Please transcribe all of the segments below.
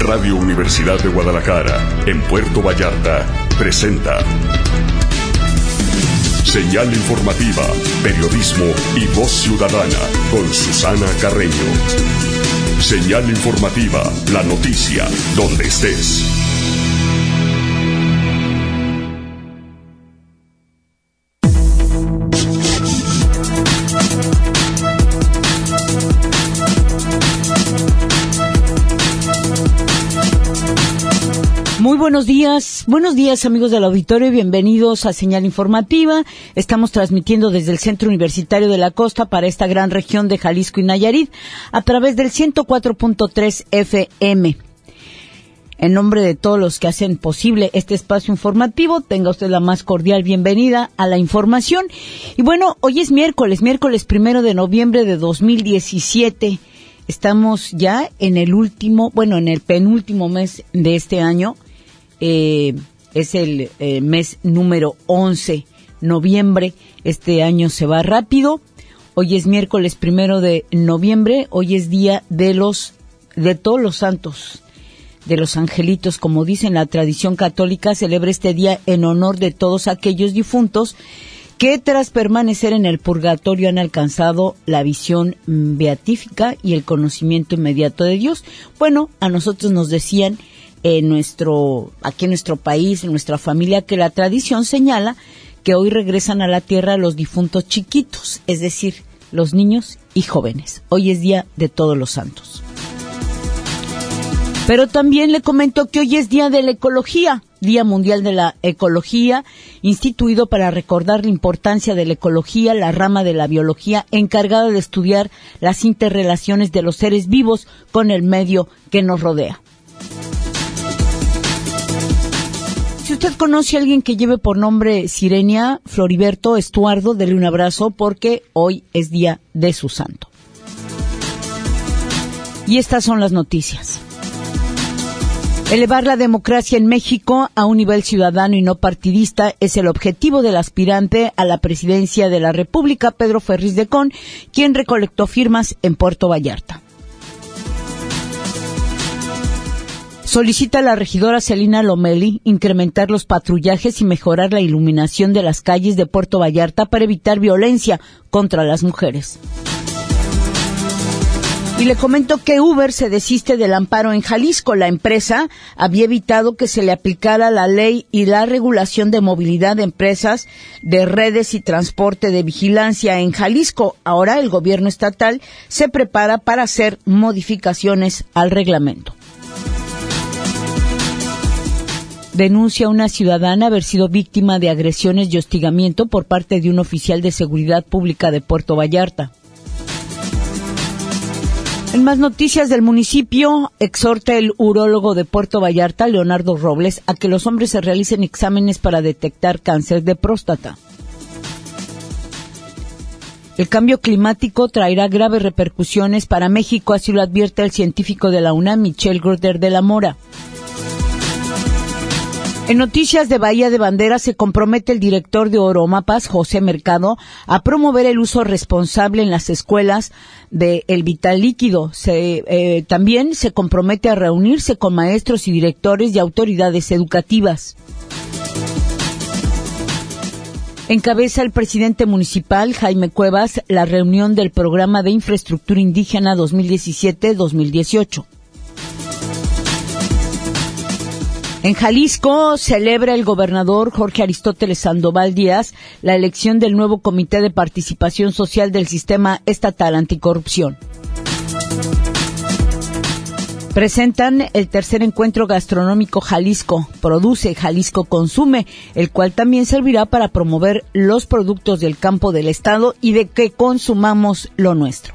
Radio Universidad de Guadalajara, en Puerto Vallarta, presenta Señal Informativa, Periodismo y Voz Ciudadana, con Susana Carreño. Señal Informativa, la noticia, donde estés. Muy buenos días amigos del auditorio y bienvenidos a Señal Informativa. Estamos transmitiendo desde el Centro Universitario de la Costa para esta gran región de Jalisco y Nayarit a través del 104.3 FM. En nombre de todos los que hacen posible este espacio informativo, tenga usted la más cordial bienvenida a la información. Y bueno, hoy es miércoles 1 de noviembre de 2017. Estamos ya en el penúltimo mes de este año. Es el mes número 11, noviembre. Este año se va rápido. Hoy es miércoles 1 de noviembre. Hoy es día de todos los santos, de los angelitos, como dicen la tradición católica. Celebra este día en honor de todos aquellos difuntos que tras permanecer en el purgatorio han alcanzado la visión beatífica y el conocimiento inmediato de Dios. Bueno, a nosotros nos decían aquí en nuestro país, en nuestra familia, que la tradición señala que hoy regresan a la tierra los difuntos chiquitos, es decir, los niños y jóvenes. Hoy es día de todos los santos. Pero también le comento que hoy es día de la ecología, Día Mundial de la Ecología, instituido para recordar la importancia de la ecología, la rama de la biología encargada de estudiar las interrelaciones de los seres vivos con el medio que nos rodea. Si usted conoce a alguien que lleve por nombre Sirenia, Floriberto, Estuardo, dele un abrazo porque hoy es día de su santo. Y estas son las noticias. Elevar la democracia en México a un nivel ciudadano y no partidista es el objetivo del aspirante a la presidencia de la República, Pedro Ferriz de Con, quien recolectó firmas en Puerto Vallarta. Solicita a la regidora Celina Lomeli incrementar los patrullajes y mejorar la iluminación de las calles de Puerto Vallarta para evitar violencia contra las mujeres. Y le comento que Uber se desiste del amparo en Jalisco. La empresa había evitado que se le aplicara la ley y la regulación de movilidad de empresas de redes y transporte de vigilancia en Jalisco. Ahora el gobierno estatal se prepara para hacer modificaciones al reglamento. Denuncia a una ciudadana haber sido víctima de agresiones y hostigamiento por parte de un oficial de seguridad pública de Puerto Vallarta. En más noticias del municipio, exhorta el urólogo de Puerto Vallarta, Leonardo Robles, a que los hombres se realicen exámenes para detectar cáncer de próstata. El cambio climático traerá graves repercusiones para México, así lo advierte el científico de la UNAM, Michel Groder de la Mora. En noticias de Bahía de Banderas se compromete el director de Oromapas, José Mercado, a promover el uso responsable en las escuelas del vital líquido. También se compromete a reunirse con maestros y directores y autoridades educativas. Encabeza el presidente municipal, Jaime Cuevas, la reunión del Programa de Infraestructura Indígena 2017-2018. En Jalisco celebra el gobernador Jorge Aristóteles Sandoval Díaz la elección del nuevo Comité de Participación Social del Sistema Estatal Anticorrupción. Presentan el tercer encuentro gastronómico Jalisco Produce, Jalisco Consume, el cual también servirá para promover los productos del campo del estado y de que consumamos lo nuestro.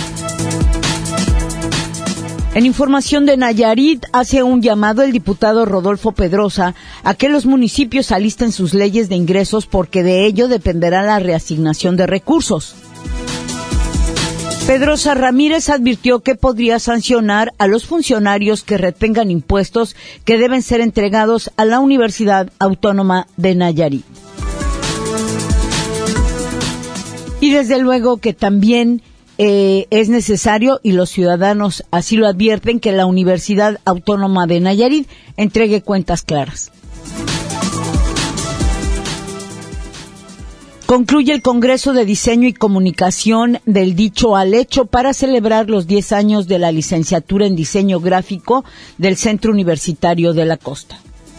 En información de Nayarit, hace un llamado el diputado Rodolfo Pedrosa a que los municipios alisten sus leyes de ingresos porque de ello dependerá la reasignación de recursos. Pedrosa Ramírez advirtió que podría sancionar a los funcionarios que retengan impuestos que deben ser entregados a la Universidad Autónoma de Nayarit. Y desde luego que también es necesario, y los ciudadanos así lo advierten, que la Universidad Autónoma de Nayarit entregue cuentas claras. Concluye el Congreso de Diseño y Comunicación del Dicho al Hecho para celebrar los 10 años de la licenciatura en Diseño Gráfico del Centro Universitario de la Costa.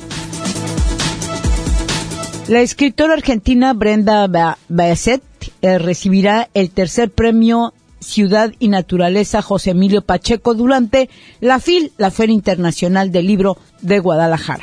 La escritora argentina Brenda Bassett recibirá el tercer premio Ciudad y Naturaleza José Emilio Pacheco durante la FIL, la Feria Internacional del Libro de Guadalajara.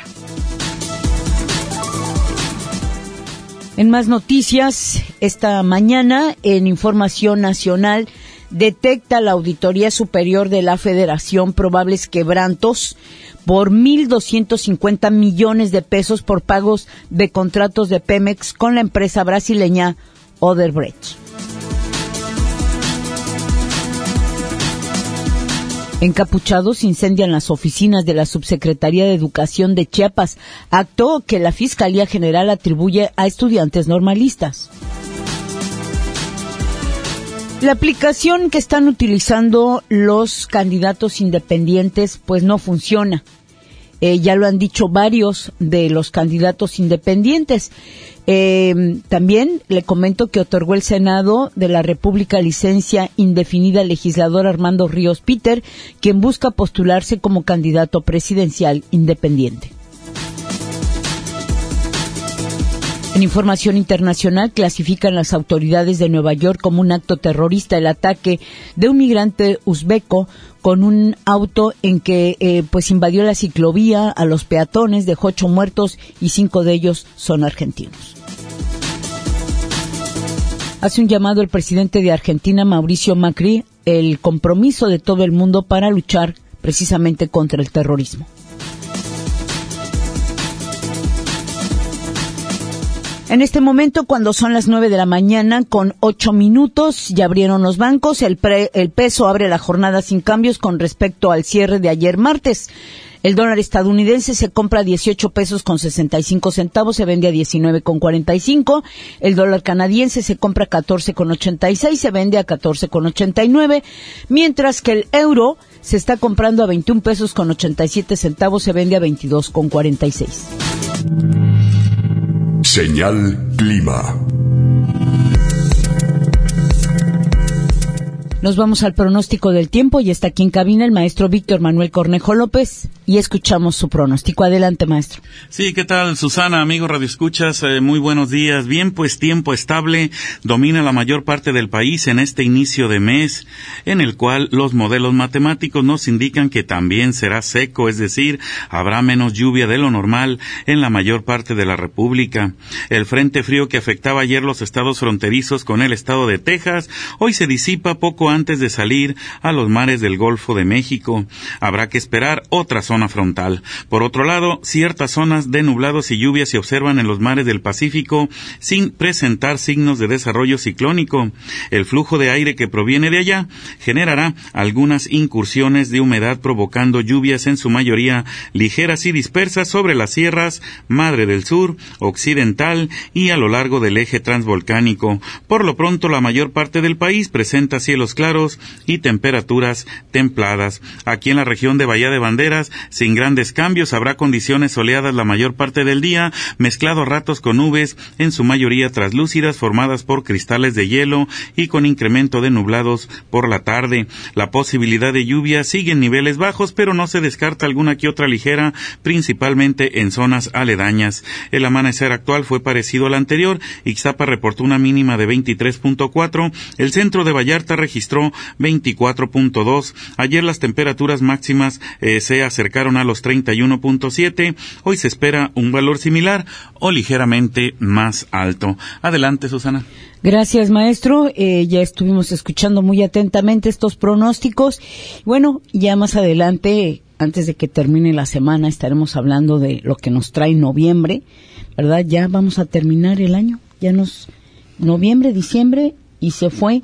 En más noticias, esta mañana, en Información Nacional, detecta la Auditoría Superior de la Federación probables quebrantos por 1.250 millones de pesos por pagos de contratos de Pemex con la empresa brasileña Odebrecht. Encapuchados incendian las oficinas de la Subsecretaría de Educación de Chiapas, acto que la Fiscalía General atribuye a estudiantes normalistas. La aplicación que están utilizando los candidatos independientes pues no funciona. Ya lo han dicho varios de los candidatos independientes. También le comento que otorgó el Senado de la República licencia indefinida al legislador Armando Ríos Peter, quien busca postularse como candidato presidencial independiente. En información internacional, clasifican las autoridades de Nueva York como un acto terrorista el ataque de un migrante uzbeco con un auto en que pues invadió la ciclovía a los peatones, dejó 8 muertos y 5 de ellos son argentinos. Hace un llamado el presidente de Argentina, Mauricio Macri, el compromiso de todo el mundo para luchar precisamente contra el terrorismo. En este momento, cuando son las 9 de la mañana, con 8 minutos, ya abrieron los bancos. El peso abre la jornada sin cambios con respecto al cierre de ayer martes. El dólar estadounidense se compra a 18 pesos con 65 centavos, se vende a 19 con 45. El dólar canadiense se compra a 14 con 86, se vende a 14 con 89. Mientras que el euro se está comprando a 21 pesos con 87 centavos, se vende a 22 con 46. Señal Clima. Nos vamos al pronóstico del tiempo y está aquí en cabina el maestro Víctor Manuel Cornejo López y escuchamos su pronóstico. Adelante, maestro. Sí, ¿qué tal, Susana? Amigos radioescuchas, muy buenos días. Bien, pues tiempo estable domina la mayor parte del país en este inicio de mes, en el cual los modelos matemáticos nos indican que también será seco, es decir, habrá menos lluvia de lo normal en la mayor parte de la República. El frente frío que afectaba ayer los estados fronterizos con el estado de Texas, hoy se disipa poco antes de salir a los mares del Golfo de México. Habrá que esperar otra zona frontal. Por otro lado, ciertas zonas de nublados y lluvias se observan en los mares del Pacífico sin presentar signos de desarrollo ciclónico. El flujo de aire que proviene de allá generará algunas incursiones de humedad provocando lluvias en su mayoría ligeras y dispersas sobre las sierras Madre del Sur, Occidental y a lo largo del eje transvolcánico. Por lo pronto, la mayor parte del país presenta cielos claros y temperaturas templadas. Aquí en la región de Bahía de Banderas, sin grandes cambios, habrá condiciones soleadas la mayor parte del día, mezclado a ratos con nubes, en su mayoría translúcidas, formadas por cristales de hielo y con incremento de nublados por la tarde. La posibilidad de lluvia sigue en niveles bajos, pero no se descarta alguna que otra ligera, principalmente en zonas aledañas. El amanecer actual fue parecido al anterior. Ixtapa reportó una mínima de 23.4, el centro de Vallarta registró 24.2. Ayer las temperaturas máximas se acercaron a los 31.7. Hoy se espera un valor similar o ligeramente más alto. Adelante, Susana. Gracias, maestro. Ya estuvimos escuchando muy atentamente estos pronósticos. Bueno, ya más adelante, antes de que termine la semana, estaremos hablando de lo que nos trae noviembre, ¿verdad? Ya vamos a terminar el año. Noviembre, diciembre, y se fue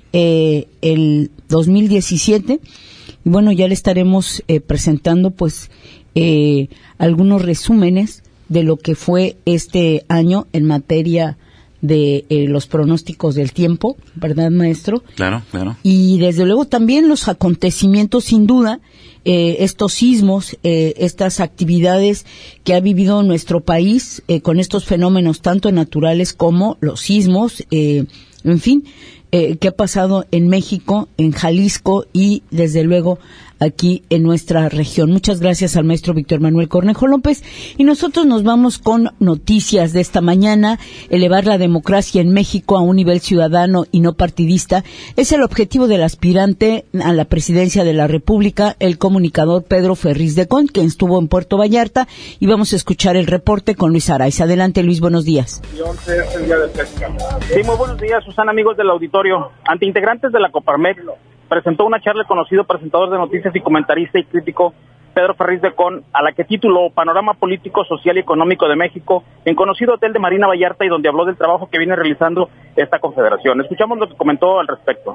el 2017. Y bueno, ya le estaremos presentando pues algunos resúmenes de lo que fue este año en materia de los pronósticos del tiempo, ¿verdad, maestro? Claro, claro. Y desde luego también los acontecimientos, sin duda, estos sismos, estas actividades que ha vivido nuestro país con estos fenómenos tanto naturales como los sismos, en fin, que ha pasado en México, en Jalisco y desde luego aquí en nuestra región. Muchas gracias al maestro Víctor Manuel Cornejo López, y nosotros nos vamos con noticias de esta mañana. Elevar la democracia en México a un nivel ciudadano y no partidista es el objetivo del aspirante a la presidencia de la República, el comunicador Pedro Ferriz de Con, quien estuvo en Puerto Vallarta, y vamos a escuchar el reporte con Luis Araiza. Adelante, Luis, buenos días. Sí, muy buenos días, Susana, amigos del auditorio. Ante integrantes de la Coparmex, presentó una charla el conocido presentador de noticias y comentarista y crítico Pedro Ferriz de Con, a la que tituló Panorama Político, Social y Económico de México, en conocido hotel de Marina Vallarta, y donde habló del trabajo que viene realizando esta confederación. Escuchamos lo que comentó al respecto.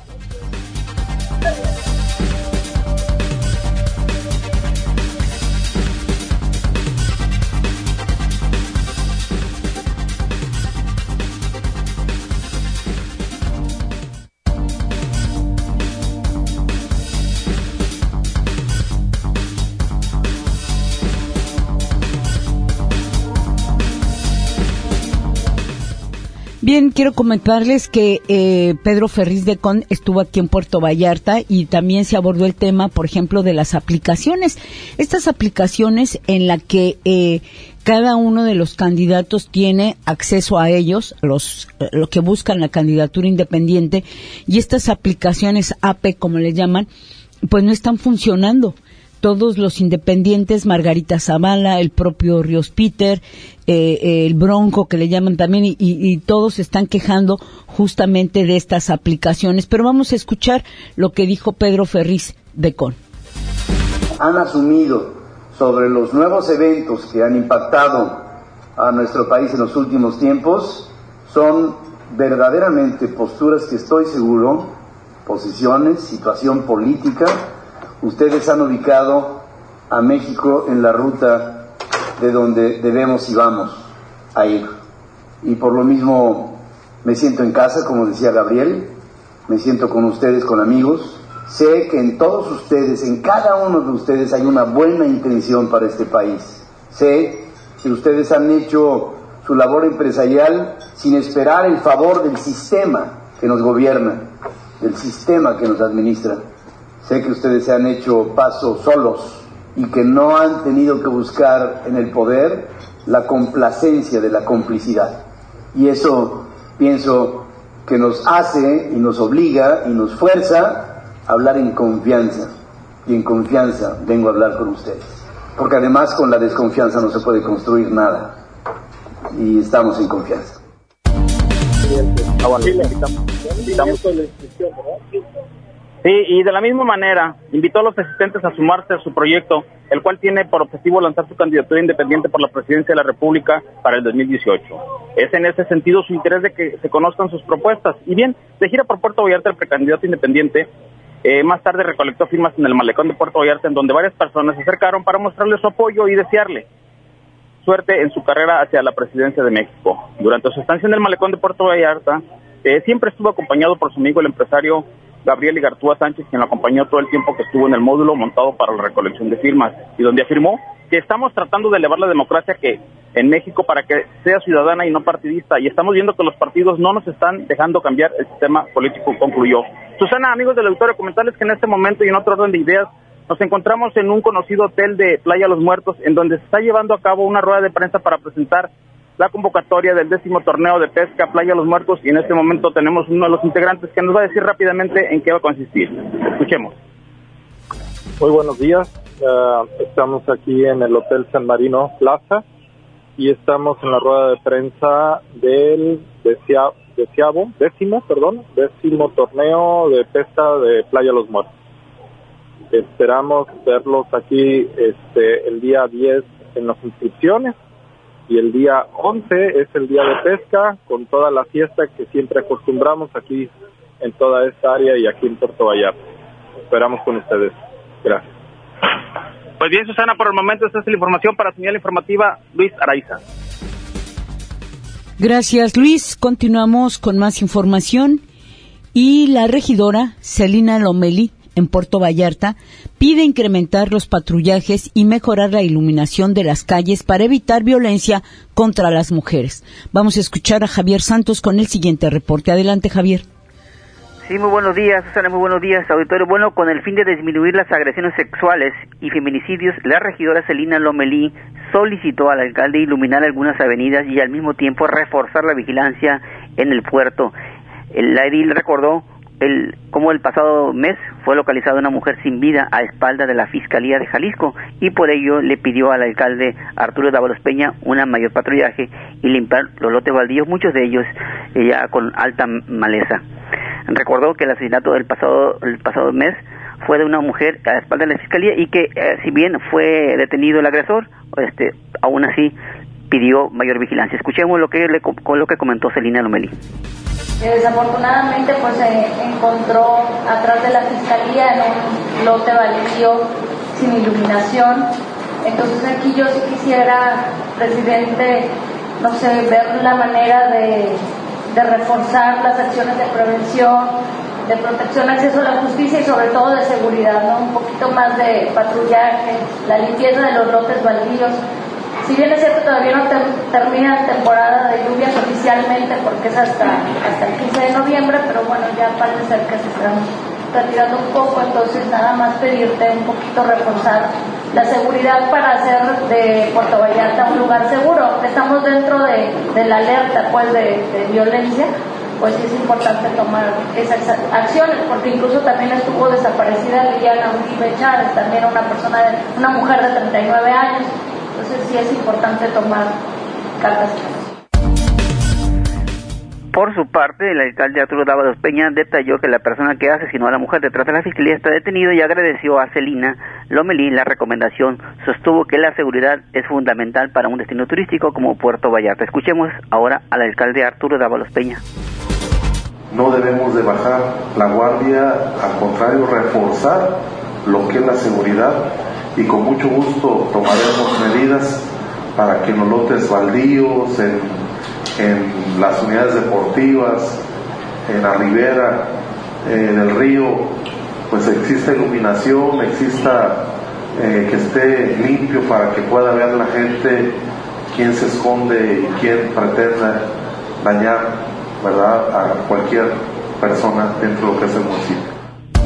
Bien, quiero comentarles que Pedro Ferriz de Con estuvo aquí en Puerto Vallarta y también se abordó el tema, por ejemplo, de las aplicaciones. Estas aplicaciones en la que cada uno de los candidatos tiene acceso a ellos, lo que buscan la candidatura independiente, y estas aplicaciones AP, como le llaman, pues no están funcionando. Todos los independientes, Margarita Zavala, el propio Ríos Peter, el Bronco, que le llaman también, y todos se están quejando justamente de estas aplicaciones. Pero vamos a escuchar lo que dijo Pedro Ferriz de Con. Han asumido sobre los nuevos eventos que han impactado a nuestro país en los últimos tiempos, son verdaderamente posturas que estoy seguro, posiciones, situación política. Ustedes han ubicado a México en la ruta de donde debemos y vamos a ir. Y por lo mismo me siento en casa, como decía Gabriel, me siento con ustedes, con amigos. Sé que en todos ustedes, en cada uno de ustedes hay una buena intención para este país. Sé que ustedes han hecho su labor empresarial sin esperar el favor del sistema que nos gobierna, del sistema que nos administra. Sé que ustedes se han hecho paso solos y que no han tenido que buscar en el poder la complacencia de la complicidad. Y eso pienso que nos hace y nos obliga y nos fuerza a hablar en confianza. Y en confianza vengo a hablar con ustedes. Porque además con la desconfianza no se puede construir nada. Y estamos en confianza. Sí, y de la misma manera, invitó a los asistentes a sumarse a su proyecto, el cual tiene por objetivo lanzar su candidatura independiente por la presidencia de la República para el 2018. Es en ese sentido su interés de que se conozcan sus propuestas. Y bien, de gira por Puerto Vallarta, el precandidato independiente, más tarde recolectó firmas en el malecón de Puerto Vallarta, en donde varias personas se acercaron para mostrarle su apoyo y desearle suerte en su carrera hacia la presidencia de México. Durante su estancia en el malecón de Puerto Vallarta, siempre estuvo acompañado por su amigo el empresario Gabriel Igartúa Sánchez, quien lo acompañó todo el tiempo que estuvo en el módulo montado para la recolección de firmas, y donde afirmó que estamos tratando de elevar la democracia que en México para que sea ciudadana y no partidista, y estamos viendo que los partidos no nos están dejando cambiar el sistema político, concluyó. Susana, amigos del auditorio, comentarles que en este momento y en otro orden de ideas, nos encontramos en un conocido hotel de Playa Los Muertos, en donde se está llevando a cabo una rueda de prensa para presentar la convocatoria del 10º torneo de pesca Playa Los Muertos, y en este momento tenemos uno de los integrantes que nos va a decir rápidamente en qué va a consistir. Escuchemos. Muy buenos días, estamos aquí en el Hotel San Marino Plaza y estamos en la rueda de prensa del décimo torneo de pesca de Playa Los Muertos. Esperamos verlos aquí el día 10 en las inscripciones, y el día 11 es el día de pesca, con toda la fiesta que siempre acostumbramos aquí en toda esta área y aquí en Puerto Vallarta. Esperamos con ustedes. Gracias. Pues bien, Susana, por el momento esta es la información. Para Señal Informativa, Luis Araiza. Gracias, Luis. Continuamos con más información. Y la regidora Celina Lomeli, en Puerto Vallarta, pide incrementar los patrullajes y mejorar la iluminación de las calles para evitar violencia contra las mujeres. Vamos a escuchar a Javier Santos con el siguiente reporte. Adelante, Javier. Sí, muy buenos días, Susana, muy buenos días, auditorio. Bueno, con el fin de disminuir las agresiones sexuales y feminicidios, la regidora Celina Lomeli solicitó al alcalde iluminar algunas avenidas y al mismo tiempo reforzar la vigilancia en el puerto. La edil recordó cómo el pasado mes fue localizada una mujer sin vida a espaldas de la Fiscalía de Jalisco y por ello le pidió al alcalde Arturo Dávalos Peña una mayor patrullaje y limpiar los lotes baldíos, muchos de ellos ya con alta maleza. Recordó que el asesinato del pasado mes fue de una mujer a espaldas de la Fiscalía y que si bien fue detenido el agresor, aún así pidió mayor vigilancia. Escuchemos lo que comentó Celina Lomeli. Desafortunadamente pues se encontró atrás de la Fiscalía en un lote baldío sin iluminación. Entonces aquí yo sí quisiera, presidente, no sé, ver la manera de reforzar las acciones de prevención, de protección, acceso a la justicia y sobre todo de seguridad, ¿no? Un poquito más de patrullaje, la limpieza de los lotes baldíos. Si bien es cierto, todavía no termina la temporada de lluvias oficialmente porque es hasta el 15 de noviembre, pero bueno, ya parece ser que se están retirando un poco, entonces nada más pedirte un poquito reforzar la seguridad para hacer de Puerto Vallarta un lugar seguro. Estamos dentro de la alerta pues de violencia, pues sí es importante tomar esas acciones, porque incluso también estuvo desaparecida Liliana Uribe Chávez, también una mujer de 39 años. Entonces sí es importante tomar cartas. Por su parte, el alcalde Arturo Dávalos Peña detalló que la persona que asesinó a la mujer detrás de la Fiscalía está detenido y agradeció a Celina Lomeli la recomendación. Sostuvo que la seguridad es fundamental para un destino turístico como Puerto Vallarta. Escuchemos ahora al alcalde Arturo Dávalos Peña. No debemos de bajar la guardia, al contrario, reforzar lo que es la seguridad y con mucho gusto tomaremos medidas para que en los lotes baldíos, en las unidades deportivas, en la ribera, en el río, pues exista iluminación, exista que esté limpio para que pueda ver la gente quién se esconde y quién pretende dañar, ¿verdad?, a cualquier persona dentro de lo que es el municipio.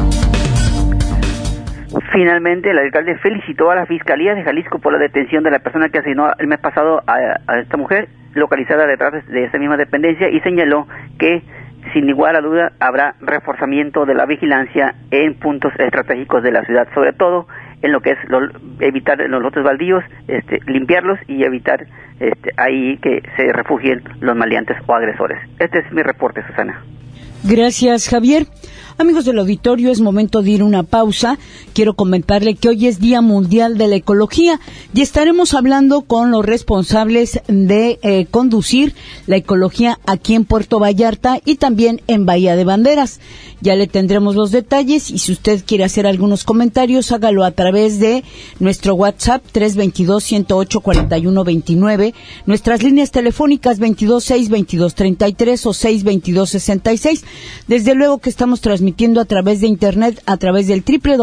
Finalmente, el alcalde felicitó a la Fiscalía de Jalisco por la detención de la persona que asesinó el mes pasado a esta mujer, localizada detrás de esa misma dependencia, y señaló que, sin igual a duda, habrá reforzamiento de la vigilancia en puntos estratégicos de la ciudad, sobre todo en lo que es evitar los lotes baldíos, limpiarlos y evitar ahí que se refugien los maleantes o agresores. Este es mi reporte, Susana. Gracias, Javier. Amigos del auditorio, es momento de ir a una pausa. Quiero comentarle que hoy es Día Mundial de la Ecología y estaremos hablando con los responsables de conducir la ecología aquí en Puerto Vallarta y también en Bahía de Banderas. Ya le tendremos los detalles y si usted quiere hacer algunos comentarios, hágalo a través de nuestro WhatsApp 322-108-4129, nuestras líneas telefónicas 226-2233 o 622-66. Desde luego que estamos transmitiendo a través de internet, a través del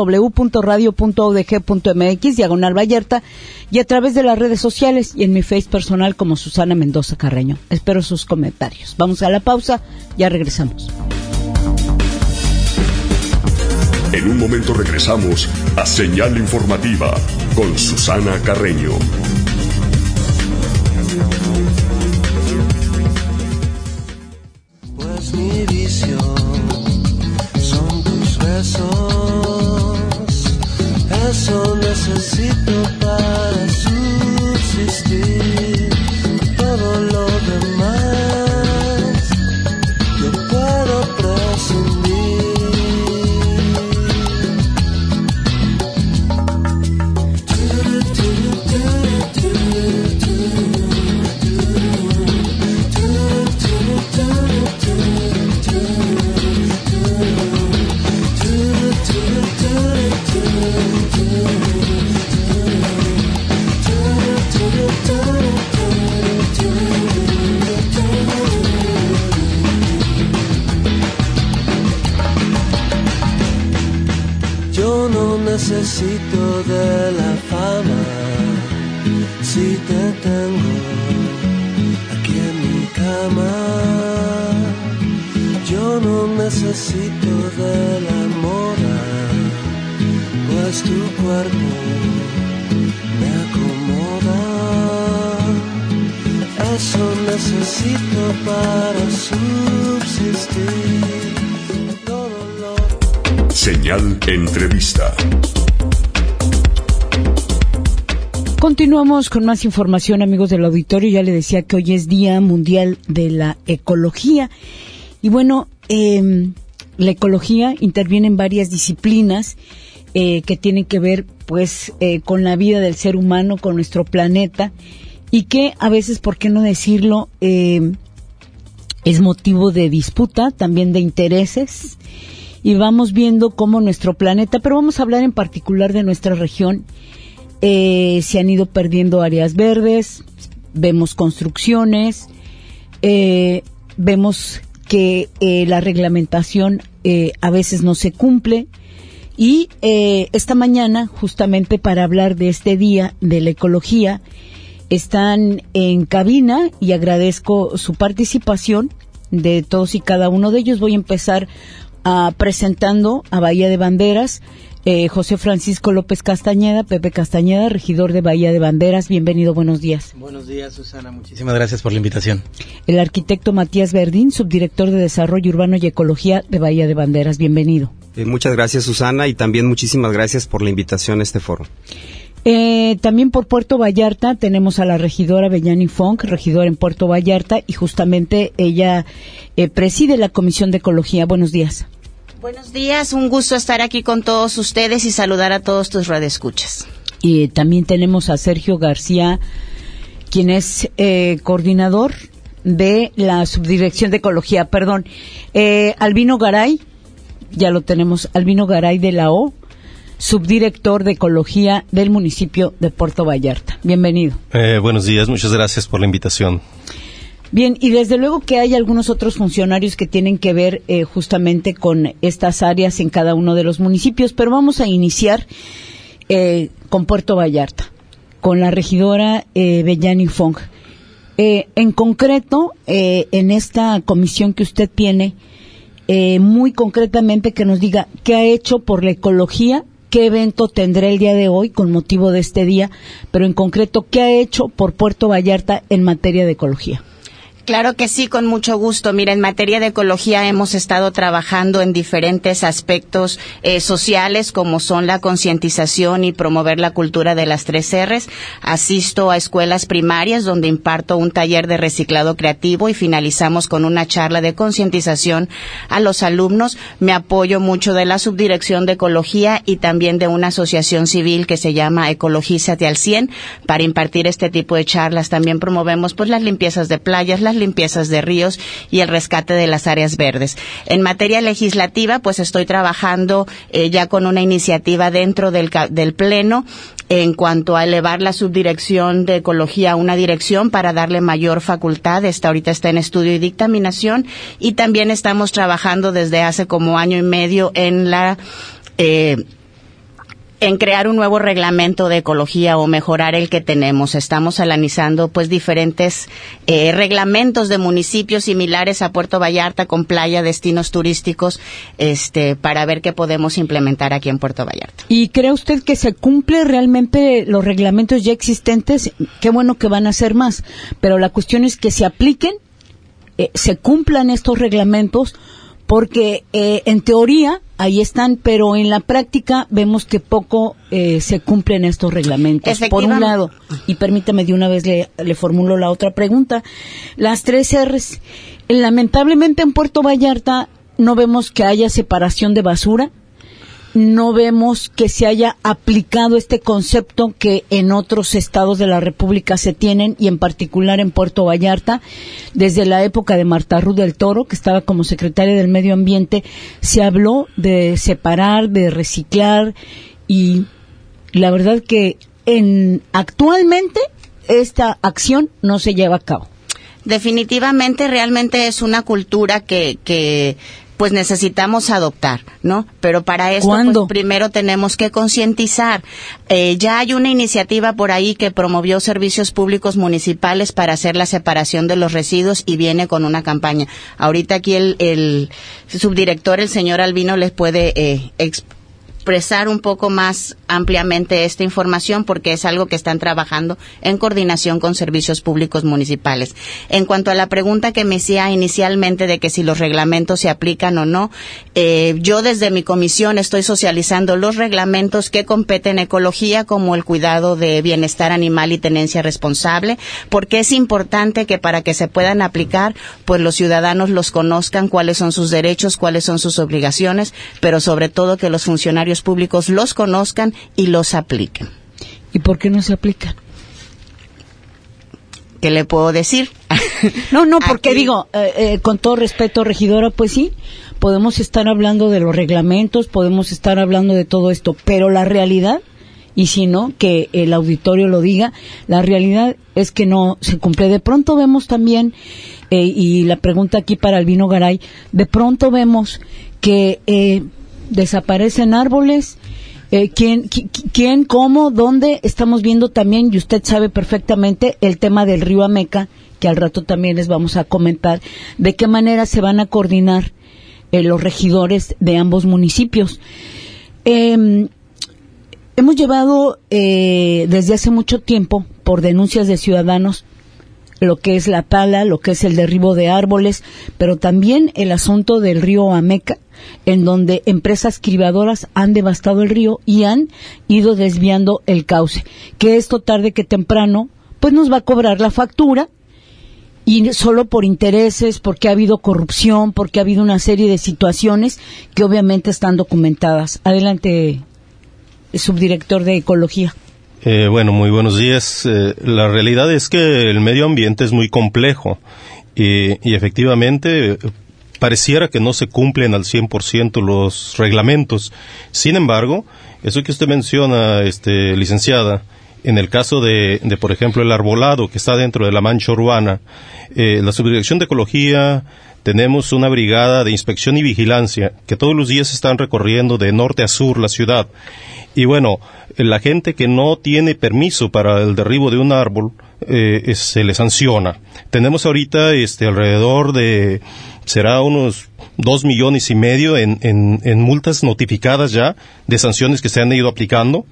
www.radio.udg.mx/Vallarta y a través de las redes sociales y en mi Face personal como Susana Mendoza Carreño. Espero sus comentarios. Vamos a la pausa, ya regresamos. En un momento regresamos a Señal Informativa con Susana Carreño. Pues mi visión son tus besos, eso necesito para subsistir. Todo lo demás yo puedo prescindir. necesito de la fama. Si te tengo aquí en mi cama, yo no necesito de la moda, pues tu cuerpo me acomoda. Eso necesito para subsistir. Señal Entrevista. Continuamos con más información, amigos del auditorio. Ya le decía que hoy es Día Mundial de la Ecología. Y bueno, la ecología interviene en varias disciplinas que tienen que ver, pues, con la vida del ser humano, con nuestro planeta, y que a veces, ¿por qué no decirlo?, es motivo de disputa, también de intereses. Y vamos viendo cómo nuestro planeta, pero vamos a hablar en particular de nuestra región, se han ido perdiendo áreas verdes, vemos construcciones, vemos que la reglamentación a veces no se cumple. Y esta mañana, justamente para hablar de este día de la ecología, están en cabina y agradezco su participación de todos y cada uno de ellos. Voy a empezar presentando a Bahía de Banderas, José Francisco López Castañeda, Pepe Castañeda, regidor de Bahía de Banderas. Bienvenido, buenos días. Buenos días, Susana, muchísimas gracias por la invitación. El arquitecto Matías Verdín, subdirector de Desarrollo Urbano y Ecología de Bahía de Banderas. Bienvenido. Muchas gracias, Susana, y también muchísimas gracias por la invitación a este foro. También por Puerto Vallarta tenemos a la regidora Bellani Fong, regidora en Puerto Vallarta, y justamente ella preside la Comisión de Ecología. Buenos días. Buenos días, un gusto estar aquí con todos ustedes y saludar a todos tus radioescuchas. Y también tenemos a Sergio García, quien es coordinador de la Subdirección de Ecología, Albino Garay, ya lo tenemos, Albino Garay de la O, subdirector de Ecología del municipio de Puerto Vallarta. Bienvenido. Buenos días, muchas gracias por la invitación. Bien, y desde luego que hay algunos otros funcionarios que tienen que ver justamente con estas áreas en cada uno de los municipios, pero vamos a iniciar con Puerto Vallarta, con la regidora Bellani Fong. En concreto, en esta comisión que usted tiene, muy concretamente que nos diga qué ha hecho por la ecología, qué evento tendrá el día de hoy con motivo de este día, pero en concreto, qué ha hecho por Puerto Vallarta en materia de ecología. Claro que sí, con mucho gusto. Mira, en materia de ecología hemos estado trabajando en diferentes aspectos sociales, como son la concientización y promover la cultura de las 3 R's. Asisto a escuelas primarias donde imparto un taller de reciclado creativo y finalizamos con una charla de concientización a los alumnos. Me apoyo mucho de la Subdirección de Ecología y también de una asociación civil que se llama Ecologízate al 100 para impartir este tipo de charlas. También promovemos pues las limpiezas de playas, las limpiezas de ríos y el rescate de las áreas verdes. En materia legislativa, pues estoy trabajando ya con una iniciativa dentro del Pleno en cuanto a elevar la Subdirección de Ecología a una dirección para darle mayor facultad. Ahorita está en estudio y dictaminación, y también estamos trabajando desde hace como año y medio en crear un nuevo reglamento de ecología o mejorar el que tenemos. Estamos analizando pues diferentes reglamentos de municipios similares a Puerto Vallarta con playa, destinos turísticos, para ver qué podemos implementar aquí en Puerto Vallarta. ¿Y cree usted que se cumple realmente los reglamentos ya existentes? Qué bueno que van a ser más, pero la cuestión es que se apliquen, se cumplan estos reglamentos, porque en teoría ahí están, pero en la práctica vemos que poco se cumplen estos reglamentos. Por un lado, y permítame de una vez le formulo la otra pregunta, las 3 R's. Lamentablemente en Puerto Vallarta no vemos que haya separación de basura, no vemos que se haya aplicado este concepto que en otros estados de la República se tienen, y en particular en Puerto Vallarta, desde la época de Marta Ruth del Toro, que estaba como secretaria del Medio Ambiente, se habló de separar, de reciclar, y la verdad que actualmente esta acción no se lleva a cabo. Definitivamente, realmente es una cultura que pues necesitamos adoptar, ¿no? Pero para esto, pues, primero tenemos que concientizar. Ya hay una iniciativa por ahí que promovió Servicios Públicos Municipales para hacer la separación de los residuos y viene con una campaña. Ahorita aquí el subdirector, el señor Albino, les puede expresar un poco más ampliamente esta información porque es algo que están trabajando en coordinación con servicios públicos municipales. En cuanto a la pregunta que me hacía inicialmente de que si los reglamentos se aplican o no, yo desde mi comisión estoy socializando los reglamentos que competen ecología, como el cuidado de bienestar animal y tenencia responsable, porque es importante que para que se puedan aplicar, pues los ciudadanos los conozcan, cuáles son sus derechos, cuáles son sus obligaciones, pero sobre todo que los funcionarios públicos los conozcan y los apliquen. ¿Y por qué no se aplican? ¿Qué le puedo decir? No, porque aquí, digo, con todo respeto, regidora, pues sí, podemos estar hablando de los reglamentos, podemos estar hablando de todo esto, pero la realidad, y si no, que el auditorio lo diga, la realidad es que no se cumple. De pronto vemos también, y la pregunta aquí para Albino Garay, de pronto vemos que desaparecen árboles, quién, cómo, dónde. Estamos viendo también, y usted sabe perfectamente, el tema del río Ameca, que al rato también les vamos a comentar, de qué manera se van a coordinar los regidores de ambos municipios. Hemos llevado desde hace mucho tiempo, por denuncias de ciudadanos, lo que es la tala, lo que es el derribo de árboles, pero también el asunto del río Ameca, en donde empresas cribadoras han devastado el río y han ido desviando el cauce, que esto tarde que temprano pues nos va a cobrar la factura, y solo por intereses, porque ha habido corrupción, porque ha habido una serie de situaciones que obviamente están documentadas. Adelante, subdirector de Ecología. Bueno, muy buenos días. La realidad es que el medio ambiente es muy complejo y efectivamente pareciera que no se cumplen al 100% los reglamentos. Sin embargo, eso que usted menciona, licenciada, en el caso de por ejemplo, el arbolado que está dentro de la mancha urbana, la Subdirección de Ecología, tenemos una brigada de inspección y vigilancia que todos los días están recorriendo de norte a sur la ciudad. Y bueno, la gente que no tiene permiso para el derribo de un árbol, se le sanciona. Tenemos ahorita alrededor de, será unos 2,5 millones en multas notificadas ya, de sanciones que se han ido aplicando.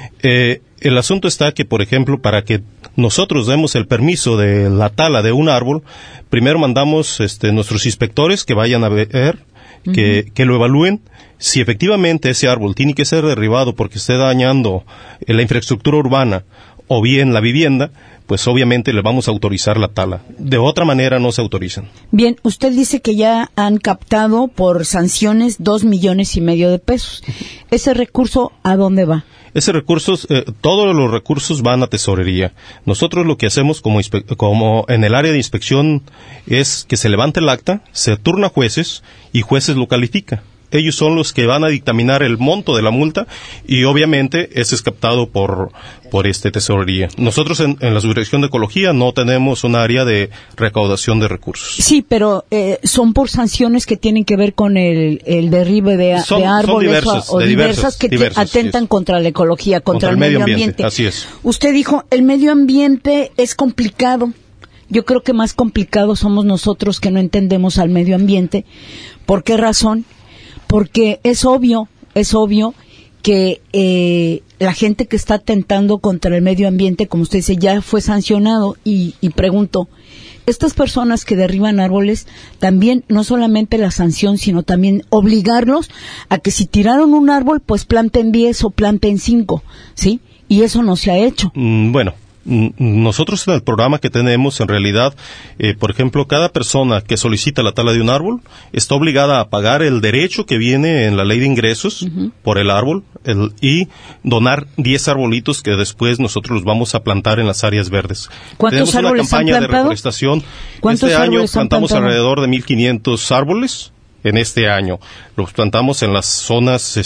El asunto está que, por ejemplo, para que nosotros demos el permiso de la tala de un árbol, primero mandamos nuestros inspectores que vayan a ver, que lo evalúen. Si efectivamente ese árbol tiene que ser derribado porque esté dañando la infraestructura urbana o bien la vivienda, pues obviamente le vamos a autorizar la tala. De otra manera no se autorizan. Bien, usted dice que ya han captado por sanciones 2,5 millones de pesos. ¿Ese recurso a dónde va? Ese recurso, todos los recursos van a tesorería. Nosotros lo que hacemos como en el área de inspección es que se levante el acta, se turna a jueces y jueces lo califica. Ellos son los que van a dictaminar el monto de la multa y obviamente ese es captado por tesorería. Nosotros en la Subdirección de Ecología no tenemos un área de recaudación de recursos. Sí, pero son por sanciones que tienen que ver con el derribe de árboles diversas que atentan contra la ecología, contra el medio ambiente. Así es. Usted dijo, el medio ambiente es complicado. Yo creo que más complicados somos nosotros que no entendemos al medio ambiente. ¿Por qué razón? Porque es obvio que la gente que está atentando contra el medio ambiente, como usted dice, ya fue sancionado. Y pregunto, estas personas que derriban árboles, también no solamente la sanción, sino también obligarlos a que si tiraron un árbol, pues planten 10 o planten 5, ¿sí? Y eso no se ha hecho. Bueno. Nosotros en el programa que tenemos, en realidad, por ejemplo, cada persona que solicita la tala de un árbol está obligada a pagar el derecho que viene en la ley de ingresos por el árbol y donar 10 arbolitos que después nosotros los vamos a plantar en las áreas verdes. ¿Cuántos árboles han plantado? Tenemos una campaña de reforestación. Este año plantamos alrededor de 1,500 árboles en este año. Los plantamos en las zonas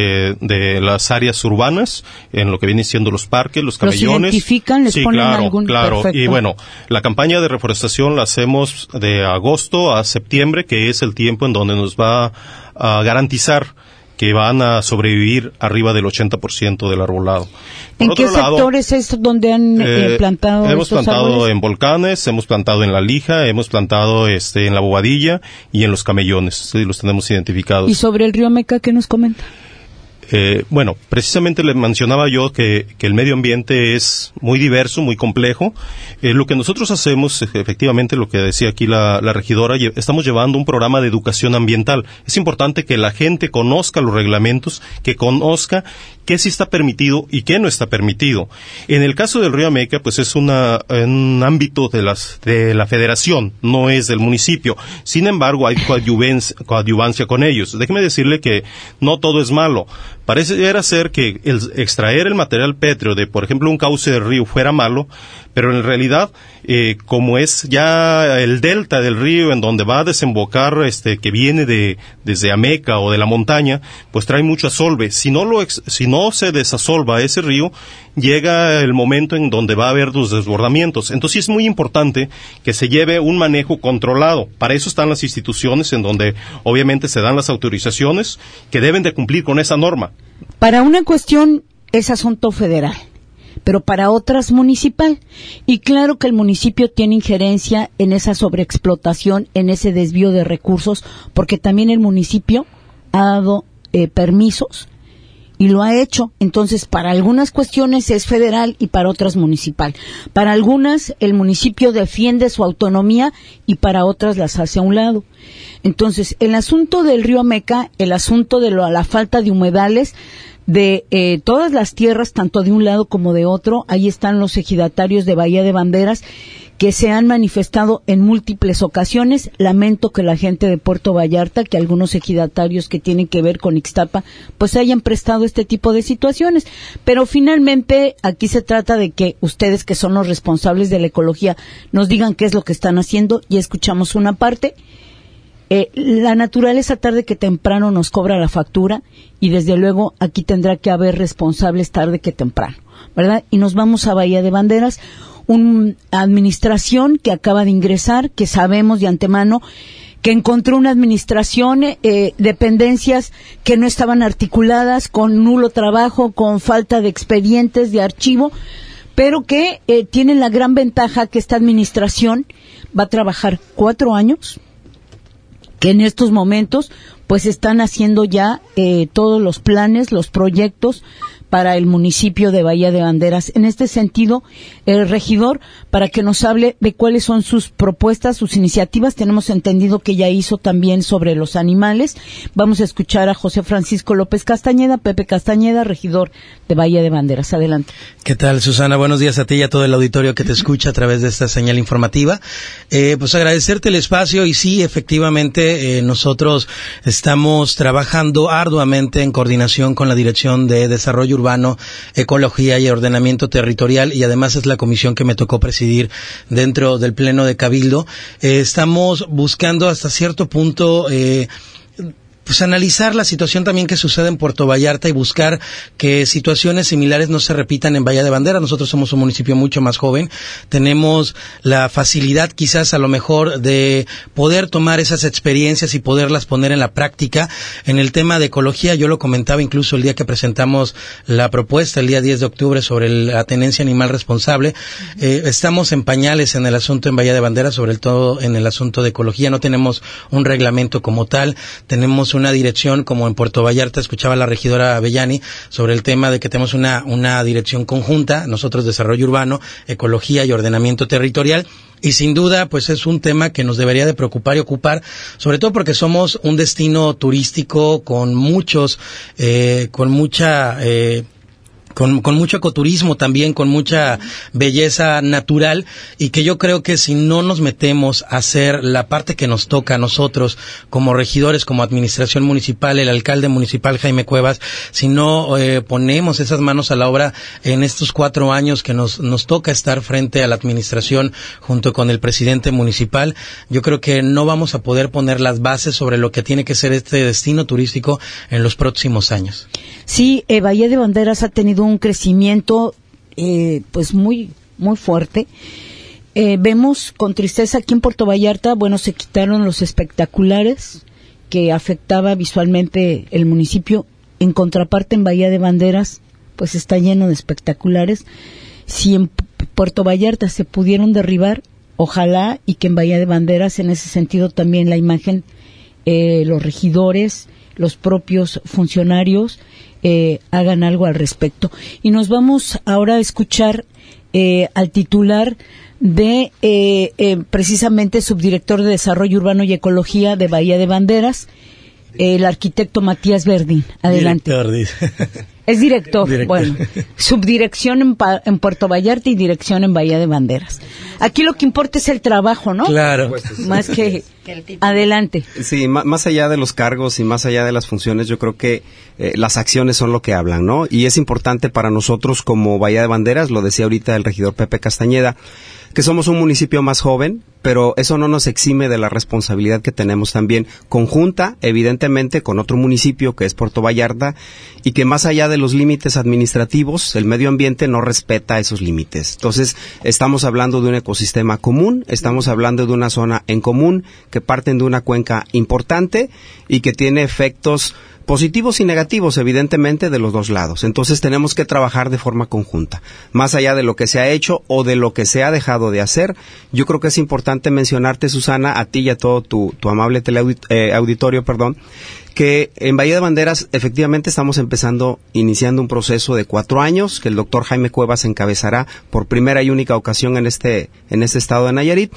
de las áreas urbanas, en lo que vienen siendo los parques, los camellones. ¿Los identifican? ¿Les ponen algún? Claro. Perfecto. Y bueno, la campaña de reforestación la hacemos de agosto a septiembre, que es el tiempo en donde nos va a garantizar que van a sobrevivir arriba del 80% del arbolado. ¿En qué sectores es donde han plantado hemos estos plantado árboles? En volcanes, hemos plantado en la lija, hemos plantado en la bobadilla y en los camellones, sí, los tenemos identificados. ¿Y sobre el río Meca qué nos comenta? Bueno, precisamente le mencionaba yo que el medio ambiente es muy diverso, muy complejo. Lo que nosotros hacemos, efectivamente, lo que decía aquí la regidora, estamos llevando un programa de educación ambiental. Es importante que la gente conozca los reglamentos, que conozca qué sí está permitido y qué no está permitido. En el caso del río Ameca, pues es un ámbito de la federación, no es del municipio. Sin embargo, hay coadyuvancia con ellos. Déjeme decirle que no todo es malo. Pareciera ser que el extraer el material pétreo de, por ejemplo, un cauce de río fuera malo, pero en realidad, como es ya el delta del río en donde va a desembocar, que viene desde Ameca o de la montaña, pues trae mucho asolve. Si no se desasolva ese río, llega el momento en donde va a haber los desbordamientos. Entonces es muy importante que se lleve un manejo controlado. Para eso están las instituciones en donde obviamente se dan las autorizaciones que deben de cumplir con esa norma. Para una cuestión es asunto federal, pero para otras municipal. Y claro que el municipio tiene injerencia en esa sobreexplotación, en ese desvío de recursos, porque también el municipio ha dado permisos y lo ha hecho. Entonces, para algunas cuestiones es federal y para otras municipal. Para algunas el municipio defiende su autonomía y para otras las hace a un lado. Entonces, el asunto del río Ameca, el asunto de la falta de humedales de todas las tierras, tanto de un lado como de otro, ahí están los ejidatarios de Bahía de Banderas que se han manifestado en múltiples ocasiones. Lamento que la gente de Puerto Vallarta, que algunos ejidatarios que tienen que ver con Ixtapa, pues hayan prestado este tipo de situaciones. Pero finalmente aquí se trata de que ustedes, que son los responsables de la ecología, nos digan qué es lo que están haciendo. Ya escuchamos una parte. La naturaleza tarde que temprano nos cobra la factura y desde luego aquí tendrá que haber responsables tarde que temprano, ¿verdad? Y nos vamos a Bahía de Banderas, una administración que acaba de ingresar, que sabemos de antemano que encontró una administración, dependencias que no estaban articuladas, con nulo trabajo, con falta de expedientes, de archivo, pero que tienen la gran ventaja que esta administración va a trabajar 4 años, que en estos momentos pues están haciendo ya todos los planes, los proyectos para el municipio de Bahía de Banderas. En este sentido, el regidor, para que nos hable de cuáles son sus propuestas, sus iniciativas. Tenemos entendido que ya hizo también sobre los animales. Vamos a escuchar a José Francisco López Castañeda, Pepe Castañeda, regidor de Bahía de Banderas. Adelante. ¿Qué tal, Susana? Buenos días a ti y a todo el auditorio que te escucha a través de esta señal informativa. Pues agradecerte el espacio y sí, efectivamente, nosotros estamos trabajando arduamente en coordinación con la Dirección de Desarrollo Urbano, Ecología y Ordenamiento Territorial, y además es la comisión que me tocó presidir dentro del Pleno de Cabildo. Estamos buscando hasta cierto punto pues analizar la situación también que sucede en Puerto Vallarta y buscar que situaciones similares no se repitan en Bahía de Banderas. Nosotros somos un municipio mucho más joven, tenemos la facilidad quizás a lo mejor de poder tomar esas experiencias y poderlas poner en la práctica. En el tema de ecología, yo lo comentaba incluso el día que presentamos la propuesta, el día 10 de octubre, sobre la tenencia animal responsable. Estamos en pañales en el asunto en Bahía de Banderas, sobre todo en el asunto de ecología. No tenemos un reglamento como tal, tenemos una dirección como en Puerto Vallarta. Escuchaba la regidora Avellani sobre el tema de que tenemos una dirección conjunta, nosotros Desarrollo Urbano, Ecología y Ordenamiento Territorial, y sin duda pues es un tema que nos debería de preocupar y ocupar, sobre todo porque somos un destino turístico con mucha con mucho ecoturismo también, con mucha belleza natural, y que yo creo que si no nos metemos a hacer la parte que nos toca a nosotros como regidores, como administración municipal, el alcalde municipal Jaime Cuevas, si no ponemos esas manos a la obra en estos 4 años que nos toca estar frente a la administración junto con el presidente municipal, yo creo que no vamos a poder poner las bases sobre lo que tiene que ser este destino turístico en los próximos años. Sí, Bahía de Banderas ha tenido un crecimiento pues muy fuerte. Vemos con tristeza aquí en Puerto Vallarta, bueno, se quitaron los espectaculares que afectaba visualmente el municipio. En contraparte, en Bahía de Banderas pues está lleno de espectaculares. Si en Puerto Vallarta se pudieron derribar, ojalá y que en Bahía de Banderas en ese sentido también la imagen, los regidores, los propios funcionarios hagan algo al respecto. Y nos vamos ahora a escuchar al titular de precisamente subdirector de Desarrollo Urbano y Ecología de Bahía de Banderas, el arquitecto Matías Verdín. Adelante. Es director. Bueno, subdirección en Puerto Vallarta y dirección en Bahía de Banderas. Aquí lo que importa es el trabajo, ¿no? Claro. Más que adelante. Sí, más allá de los cargos y más allá de las funciones, yo creo que las acciones son lo que hablan, ¿no? Y es importante para nosotros como Bahía de Banderas, lo decía ahorita el regidor Pepe Castañeda, que somos un municipio más joven, pero eso no nos exime de la responsabilidad que tenemos también conjunta, evidentemente, con otro municipio que es Puerto Vallarta, y que más allá de los límites administrativos, el medio ambiente no respeta esos límites. Entonces, estamos hablando de un ecosistema común, estamos hablando de una zona en común, que parten de una cuenca importante y que tiene efectos positivos y negativos, evidentemente, de los dos lados. Entonces tenemos que trabajar de forma conjunta. Más allá de lo que se ha hecho o de lo que se ha dejado de hacer, yo creo que es importante mencionarte, Susana, a ti y a todo tu amable auditorio, que en Bahía de Banderas efectivamente estamos iniciando un proceso de 4 años, que el doctor Jaime Cuevas encabezará por primera y única ocasión en este estado de Nayarit,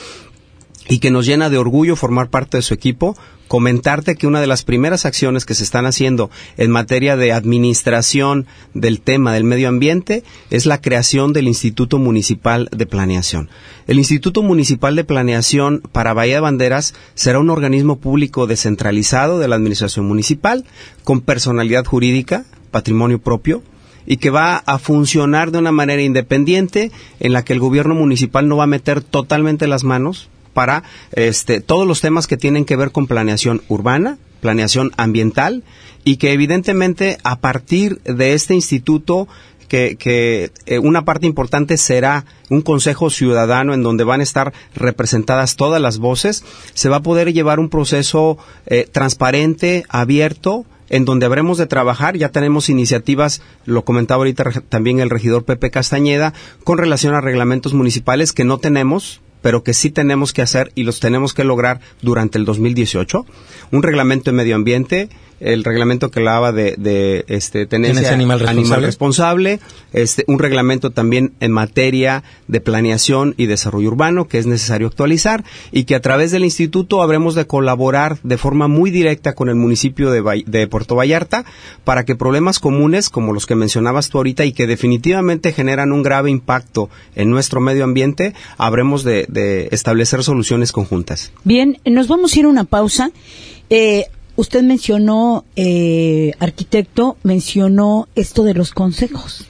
y que nos llena de orgullo formar parte de su equipo. Comentarte que una de las primeras acciones que se están haciendo en materia de administración del tema del medio ambiente es la creación del Instituto Municipal de Planeación. El Instituto Municipal de Planeación para Bahía de Banderas será un organismo público descentralizado de la administración municipal, con personalidad jurídica, patrimonio propio, y que va a funcionar de una manera independiente, en la que el gobierno municipal no va a meter totalmente las manos para todos los temas que tienen que ver con planeación urbana, planeación ambiental, y que evidentemente a partir de este instituto que una parte importante será un consejo ciudadano en donde van a estar representadas todas las voces, se va a poder llevar un proceso transparente, abierto, en donde habremos de trabajar. Ya tenemos iniciativas, lo comentaba ahorita también el regidor Pepe Castañeda, con relación a reglamentos municipales que no tenemos, pero que sí tenemos que hacer y los tenemos que lograr durante el 2018. Un reglamento de medio ambiente, el reglamento que hablaba de tenencia animal responsable, un reglamento también en materia de planeación y desarrollo urbano que es necesario actualizar, y que a través del instituto habremos de colaborar de forma muy directa con el municipio de Puerto Vallarta para que problemas comunes como los que mencionabas tú ahorita y que definitivamente generan un grave impacto en nuestro medio ambiente, habremos de establecer soluciones conjuntas. Bien, nos vamos a ir a una pausa. Usted mencionó, arquitecto, mencionó esto de los consejos.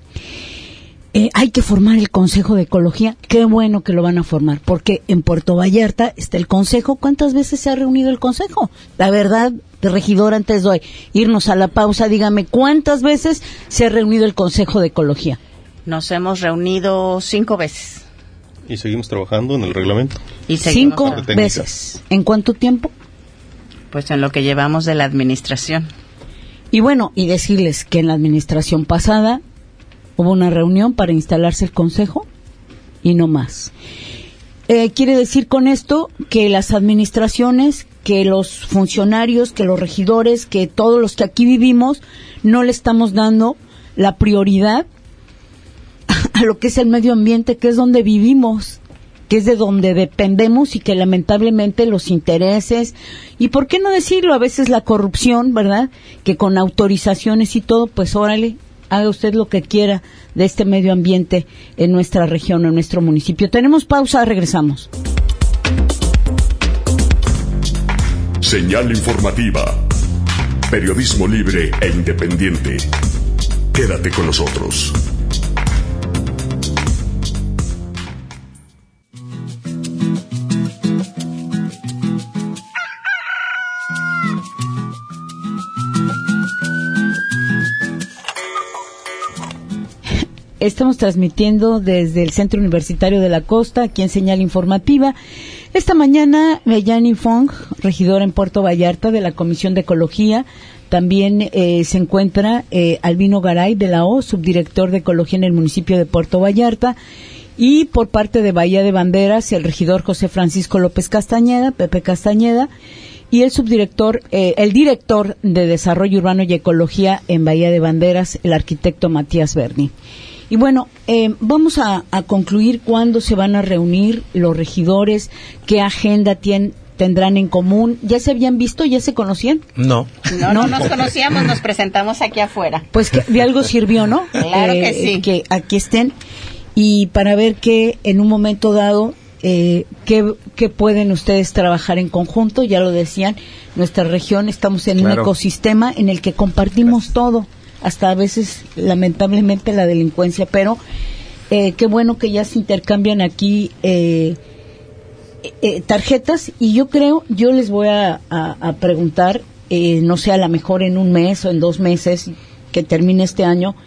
Hay que formar el Consejo de Ecología. Qué bueno que lo van a formar, porque en Puerto Vallarta está el Consejo. ¿Cuántas veces se ha reunido el Consejo? La verdad, regidor, antes de irnos a la pausa, dígame, ¿cuántas veces se ha reunido el Consejo de Ecología? Nos hemos reunido 5 veces. Y seguimos trabajando en el reglamento. Y 5 veces. ¿En cuánto tiempo? Pues en lo que llevamos de la administración. Y bueno, y decirles que en la administración pasada hubo una reunión para instalarse el consejo y no más. Quiere decir con esto que las administraciones, que los funcionarios, que los regidores, que todos los que aquí vivimos, no le estamos dando la prioridad a lo que es el medio ambiente, que es donde vivimos, que es de donde dependemos, y que lamentablemente los intereses, y por qué no decirlo, a veces la corrupción, ¿verdad?, que con autorizaciones y todo, pues órale, haga usted lo que quiera de este medio ambiente en nuestra región, en nuestro municipio. Tenemos pausa, regresamos. Señal informativa. Periodismo libre e independiente. Quédate con nosotros. Estamos transmitiendo desde el Centro Universitario de la Costa, aquí en Señal Informativa. Esta mañana, Bellani Fong, regidora en Puerto Vallarta de la Comisión de Ecología, también se encuentra Albino Garay de la O, subdirector de Ecología en el municipio de Puerto Vallarta, y por parte de Bahía de Banderas, el regidor José Francisco López Castañeda, Pepe Castañeda, y el subdirector, el director de Desarrollo Urbano y Ecología en Bahía de Banderas, el arquitecto Matías Berni. Y bueno, vamos a concluir cuándo se van a reunir los regidores, qué agenda tendrán en común. ¿Ya se habían visto? ¿Ya se conocían? No nos conocíamos, nos presentamos aquí afuera. Pues que de algo sirvió, ¿no? Claro que sí. Que aquí estén y para ver que en un momento dado qué pueden ustedes trabajar en conjunto. Ya lo decían, nuestra región estamos en un ecosistema en el que compartimos todo, hasta a veces lamentablemente la delincuencia, pero qué bueno que ya se intercambian aquí tarjetas. Y yo les voy a preguntar, no sé, a lo mejor en un mes o en 2 meses que termine este año,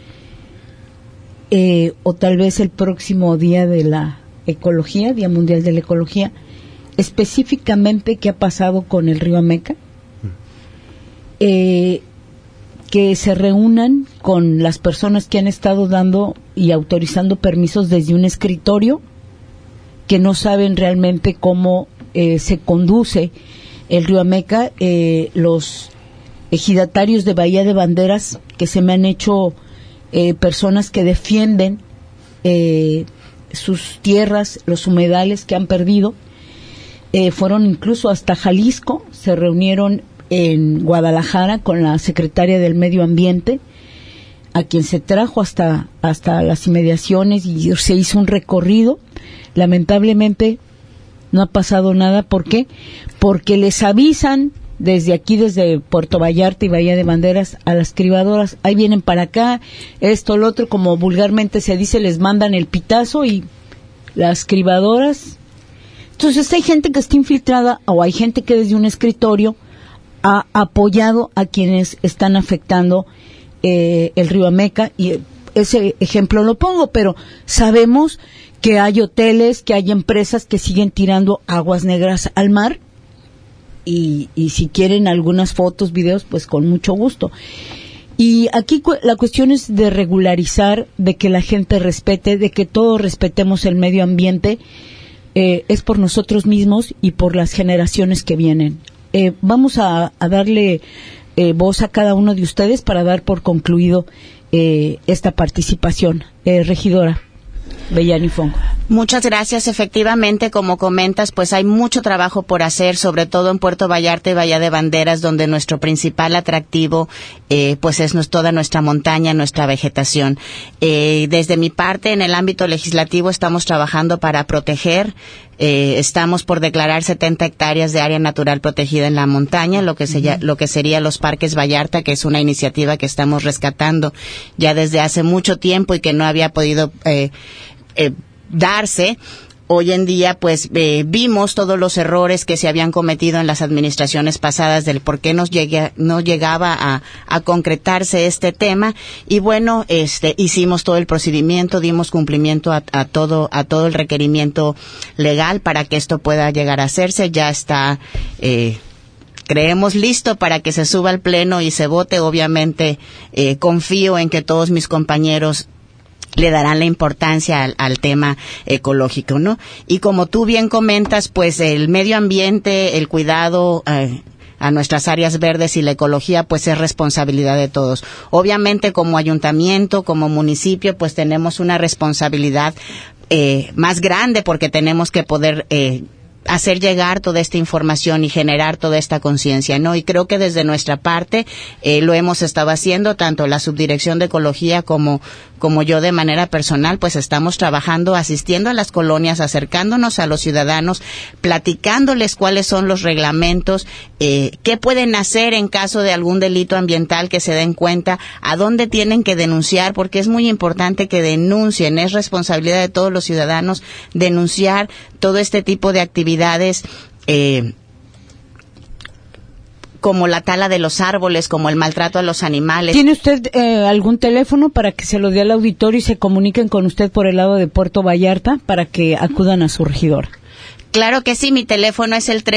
o tal vez el próximo día de la ecología, Día Mundial de la Ecología, específicamente qué ha pasado con el río Ameca, que se reúnan con las personas que han estado dando y autorizando permisos desde un escritorio, que no saben realmente cómo se conduce el río Ameca. Los ejidatarios de Bahía de Banderas, que se me han hecho personas que defienden sus tierras, los humedales que han perdido, fueron incluso hasta Jalisco, se reunieron en Guadalajara con la secretaria del Medio Ambiente, a quien se trajo hasta las inmediaciones y se hizo un recorrido. Lamentablemente no ha pasado nada. ¿Por qué? Porque les avisan desde aquí, desde Puerto Vallarta y Bahía de Banderas, a las cribadoras: ahí vienen para acá, esto, lo otro, como vulgarmente se dice, les mandan el pitazo y las cribadoras. Entonces hay gente que está infiltrada, o hay gente que desde un escritorio ha apoyado a quienes están afectando el río Ameca, y ese ejemplo lo pongo, pero sabemos que hay hoteles, que hay empresas que siguen tirando aguas negras al mar, y si quieren algunas fotos, videos, pues con mucho gusto. Y aquí la cuestión es de regularizar, de que la gente respete, de que todos respetemos el medio ambiente. Es por nosotros mismos y por las generaciones que vienen. Vamos a darle voz a cada uno de ustedes para dar por concluido esta participación. Regidora Bellani Fong. Muchas gracias. Efectivamente, como comentas, pues hay mucho trabajo por hacer, sobre todo en Puerto Vallarta y Bahía de Banderas, donde nuestro principal atractivo pues es toda nuestra montaña, nuestra vegetación. Desde mi parte, en el ámbito legislativo, estamos trabajando para proteger. Estamos por declarar 70 hectáreas de área natural protegida en la montaña, lo que sería los Parques Vallarta, que es una iniciativa que estamos rescatando ya desde hace mucho tiempo y que no había podido darse. Hoy en día, pues, vimos todos los errores que se habían cometido en las administraciones pasadas del por qué no llegaba a concretarse este tema. Y bueno, hicimos todo el procedimiento, dimos cumplimiento a todo el requerimiento legal para que esto pueda llegar a hacerse. Ya está, creemos, listo para que se suba al pleno y se vote. Obviamente, confío en que todos mis compañeros le darán la importancia al tema ecológico, ¿no? Y como tú bien comentas, pues el medio ambiente, el cuidado a nuestras áreas verdes y la ecología, pues es responsabilidad de todos. Obviamente, como ayuntamiento, como municipio, pues tenemos una responsabilidad más grande, porque tenemos que poder hacer llegar toda esta información y generar toda esta conciencia, ¿no? Y creo que desde nuestra parte lo hemos estado haciendo, tanto la Subdirección de Ecología como yo de manera personal, pues estamos trabajando, asistiendo a las colonias, acercándonos a los ciudadanos, platicándoles cuáles son los reglamentos, qué pueden hacer en caso de algún delito ambiental, que se den cuenta, a dónde tienen que denunciar, porque es muy importante que denuncien, es responsabilidad de todos los ciudadanos denunciar todo este tipo de actividades, como la tala de los árboles, como el maltrato a los animales. ¿Tiene usted algún teléfono para que se lo dé al auditorio y se comuniquen con usted por el lado de Puerto Vallarta para que acudan a su regidora? Claro que sí, mi teléfono es el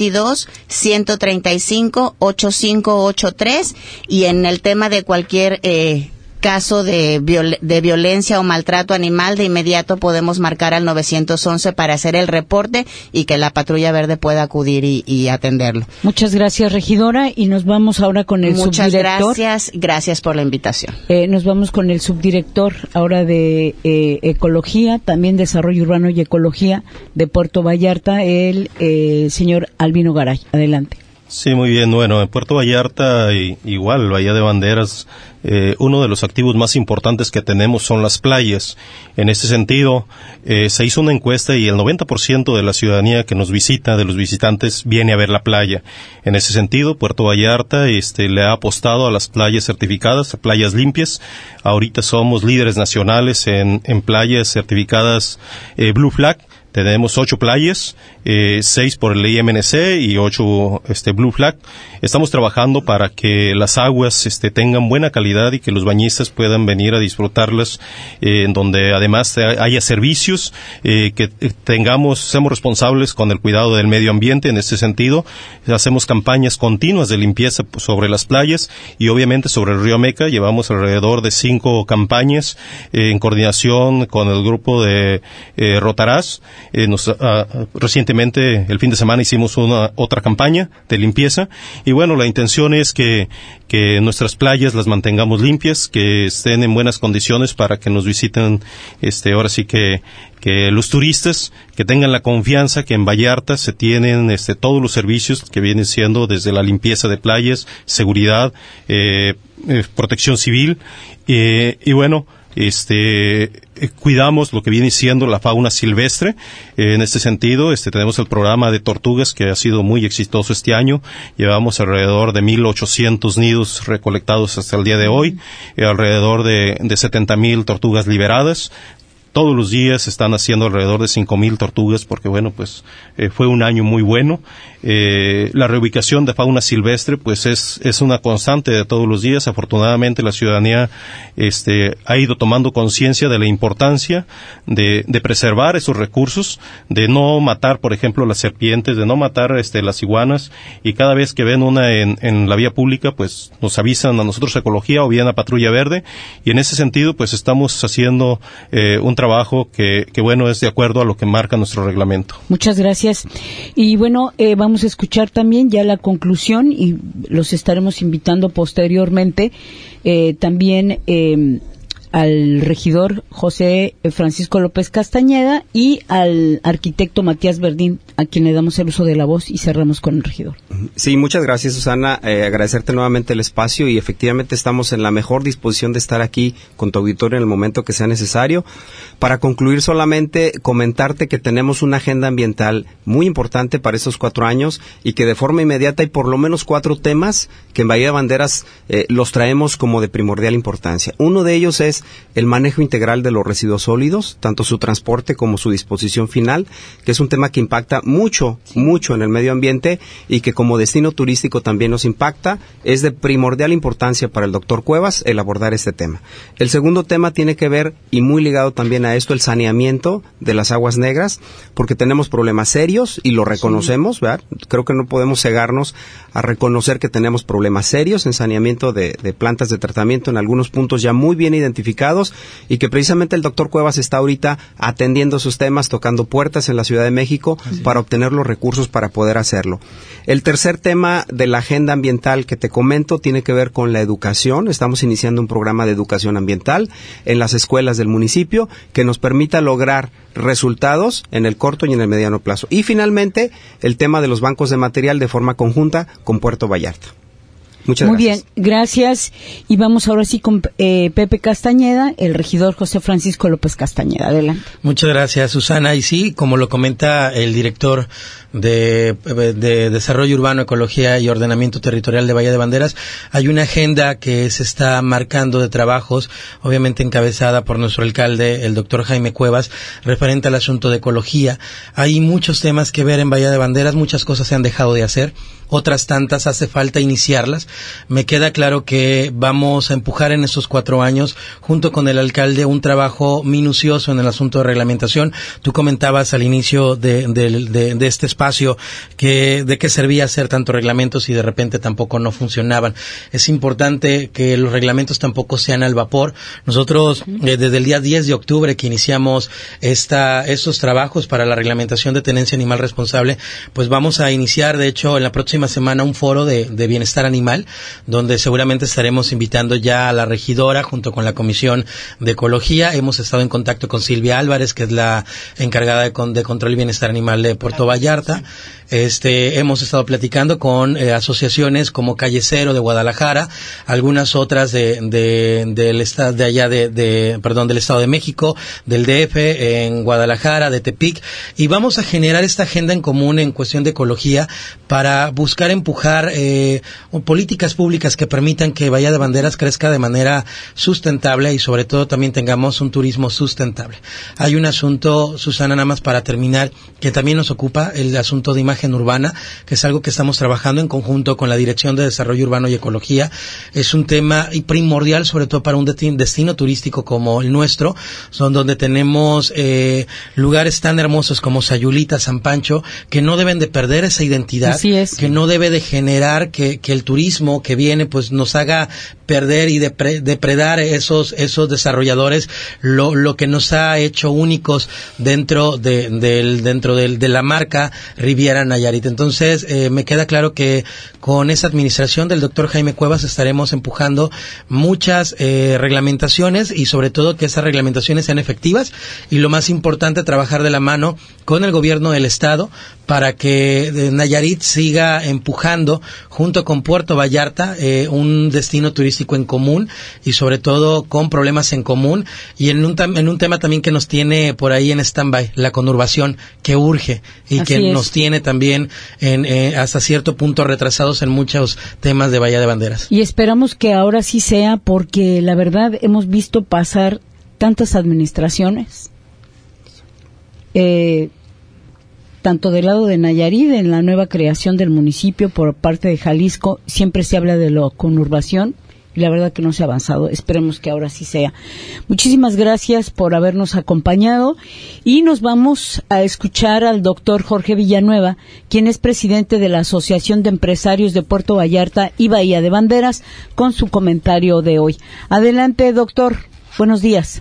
322-135-8583 y en el tema de cualquier caso de violencia o maltrato animal, de inmediato podemos marcar al 911 para hacer el reporte y que la Patrulla Verde pueda acudir y atenderlo. Muchas gracias, regidora, y nos vamos ahora con el subdirector. Muchas gracias por la invitación. Nos vamos con el subdirector ahora de Ecología, también Desarrollo Urbano y Ecología de Puerto Vallarta, el señor Albino Garay. Adelante. Sí, muy bien. Bueno, en Puerto Vallarta, igual, Bahía de Banderas, uno de los activos más importantes que tenemos son las playas. En este sentido, se hizo una encuesta y el 90% de la ciudadanía que nos visita, de los visitantes, viene a ver la playa. En ese sentido, Puerto Vallarta le ha apostado a las playas certificadas, a playas limpias. Ahorita somos líderes nacionales en playas certificadas Blue Flag. Tenemos 8 playas, 6 por el IMNC y 8 Blue Flag. Estamos trabajando para que las aguas tengan buena calidad y que los bañistas puedan venir a disfrutarlas, en donde además haya servicios, que seamos responsables con el cuidado del medio ambiente. En este sentido, hacemos campañas continuas de limpieza sobre las playas y obviamente sobre el río Meca. Llevamos alrededor de 5 campañas en coordinación con el grupo de Rotaraz. Recientemente, el fin de semana, hicimos otra campaña de limpieza y bueno, la intención es que nuestras playas las mantengamos limpias, que estén en buenas condiciones para que nos visiten, ahora sí que los turistas, que tengan la confianza que en Vallarta se tienen todos los servicios que vienen siendo desde la limpieza de playas, seguridad, protección civil, y bueno, cuidamos lo que viene siendo la fauna silvestre. En este sentido, tenemos el programa de tortugas que ha sido muy exitoso este año. Llevamos alrededor de 1,800 nidos recolectados hasta el día de hoy, alrededor de 70,000 tortugas liberadas. Todos los días están haciendo alrededor de 5,000 tortugas porque, bueno, pues fue un año muy bueno. La reubicación de fauna silvestre, pues es una constante de todos los días. Afortunadamente, la ciudadanía ha ido tomando conciencia de la importancia de preservar esos recursos, de no matar, por ejemplo, las serpientes, de no matar las iguanas, y cada vez que ven una en la vía pública, pues nos avisan a nosotros Ecología o bien a Patrulla Verde, y en ese sentido, pues estamos haciendo un trabajo que bueno, es de acuerdo a lo que marca nuestro reglamento. Muchas gracias. Y bueno, vamos a escuchar también ya la conclusión y los estaremos invitando posteriormente también al regidor José Francisco López Castañeda y al arquitecto Matías Verdín, a quien le damos el uso de la voz y cerramos con el regidor. Sí, muchas gracias, Susana. Agradecerte nuevamente el espacio y efectivamente estamos en la mejor disposición de estar aquí con tu auditorio en el momento que sea necesario. Para concluir, solamente comentarte que tenemos una agenda ambiental muy importante para estos 4 años y que de forma inmediata hay por lo menos 4 temas que en Bahía de Banderas los traemos como de primordial importancia. Uno de ellos es el manejo integral de los residuos sólidos, tanto su transporte como su disposición final, que es un tema que impacta mucho en el medio ambiente y que como destino turístico también nos impacta. Es de primordial importancia para el doctor Cuevas el abordar este tema. El segundo tema tiene que ver, y muy ligado también a esto, el saneamiento de las aguas negras, porque tenemos problemas serios y lo reconocemos, ¿verdad? Creo que no podemos cegarnos a reconocer que tenemos problemas serios en saneamiento de plantas de tratamiento en algunos puntos ya muy bien identificados identificados y que precisamente el doctor Cuevas está ahorita atendiendo sus temas, tocando puertas en la Ciudad de México para obtener los recursos para poder hacerlo. El tercer tema de la agenda ambiental que te comento tiene que ver con la educación. Estamos iniciando un programa de educación ambiental en las escuelas del municipio que nos permita lograr resultados en el corto y en el mediano plazo. Y finalmente, el tema de los bancos de material de forma conjunta con Puerto Vallarta. Muchas gracias. Muy bien, gracias. Y vamos ahora sí con Pepe Castañeda, el regidor José Francisco López Castañeda. Adelante. Muchas gracias, Susana. Y sí, como lo comenta el director de Desarrollo Urbano, Ecología y Ordenamiento Territorial de Bahía de Banderas, hay una agenda que se está marcando de trabajos, obviamente encabezada por nuestro alcalde, el doctor Jaime Cuevas, referente al asunto de ecología. Hay muchos temas que ver en Bahía de Banderas, muchas cosas se han dejado de hacer, otras tantas hace falta iniciarlas. Me queda claro que vamos a empujar en estos 4 años, junto con el alcalde, un trabajo minucioso en el asunto de reglamentación. Tú comentabas al inicio de este espacio que de qué servía hacer tantos reglamentos y de repente tampoco no funcionaban. Es importante que los reglamentos tampoco sean al vapor. Nosotros, desde el día 10 de octubre que iniciamos estos trabajos para la reglamentación de tenencia animal responsable, pues vamos a iniciar, de hecho, en la próxima semana un foro de bienestar animal, donde seguramente estaremos invitando ya a la regidora junto con la Comisión de Ecología. Hemos estado en contacto con Silvia Álvarez, que es la encargada de control y bienestar animal de Puerto Vallarta. Hemos estado platicando con asociaciones como Calle Cero de Guadalajara, algunas otras del estado de allá del Estado de México, del DF, en Guadalajara, de Tepic, y vamos a generar esta agenda en común en cuestión de ecología para buscar empujar políticas públicas que permitan que Bahía de Banderas crezca de manera sustentable y sobre todo también tengamos un turismo sustentable. Hay un asunto, Susana, nada más para terminar, que también nos ocupa, el asunto de imagen urbana, que es algo que estamos trabajando en conjunto con la Dirección de Desarrollo Urbano y Ecología. Es un tema primordial, sobre todo para un destino turístico como el nuestro, donde tenemos lugares tan hermosos como Sayulita, San Pancho, que no deben de perder esa identidad. Así es. Que no debe de generar que el turismo que viene pues nos haga perder y depredar esos desarrolladores lo que nos ha hecho únicos dentro de la marca Riviera Nayarit. Entonces me queda claro que con esa administración del doctor Jaime Cuevas estaremos empujando muchas reglamentaciones y sobre todo que esas reglamentaciones sean efectivas y lo más importante, trabajar de la mano con el gobierno del estado para que Nayarit siga empujando junto con Puerto Vallarta un destino turístico en común y sobre todo con problemas en común y en un tema también que nos tiene por ahí en stand-by, la conurbación, que urge y Así que es. nos tiene también hasta cierto punto retrasados en muchos temas de Bahía de Banderas. Y esperamos que ahora sí sea, porque la verdad hemos visto pasar tantas administraciones, tanto del lado de Nayarit, en la nueva creación del municipio por parte de Jalisco, siempre se habla de la conurbación y la verdad que no se ha avanzado. Esperemos que ahora sí sea. Muchísimas gracias por habernos acompañado y nos vamos a escuchar al doctor Jorge Villanueva, quien es presidente de la Asociación de Empresarios de Puerto Vallarta y Bahía de Banderas, con su comentario de hoy. Adelante, doctor. Buenos días.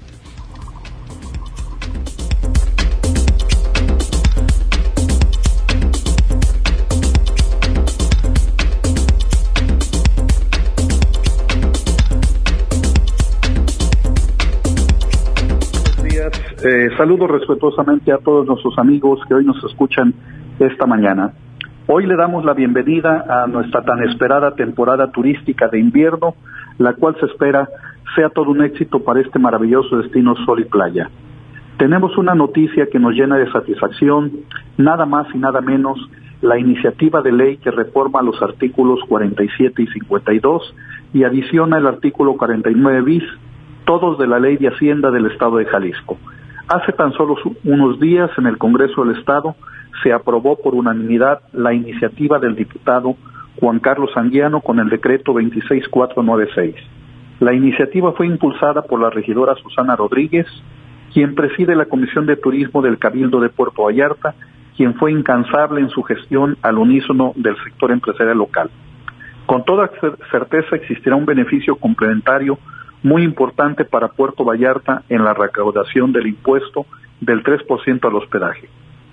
Saludo respetuosamente a todos nuestros amigos que hoy nos escuchan esta mañana. Hoy le damos la bienvenida a nuestra tan esperada temporada turística de invierno, la cual se espera sea todo un éxito para este maravilloso destino sol y playa. Tenemos una noticia que nos llena de satisfacción, nada más y nada menos, la iniciativa de ley que reforma los artículos 47 y 52 y adiciona el artículo 49 bis, todos de la Ley de Hacienda del Estado de Jalisco. Hace tan solo unos días en el Congreso del Estado se aprobó por unanimidad la iniciativa del diputado Juan Carlos Anguiano con el decreto 26496. La iniciativa fue impulsada por la regidora Susana Rodríguez, quien preside la Comisión de Turismo del Cabildo de Puerto Vallarta, quien fue incansable en su gestión al unísono del sector empresarial local. Con toda certeza existirá un beneficio complementario muy importante para Puerto Vallarta en la recaudación del impuesto del 3% al hospedaje.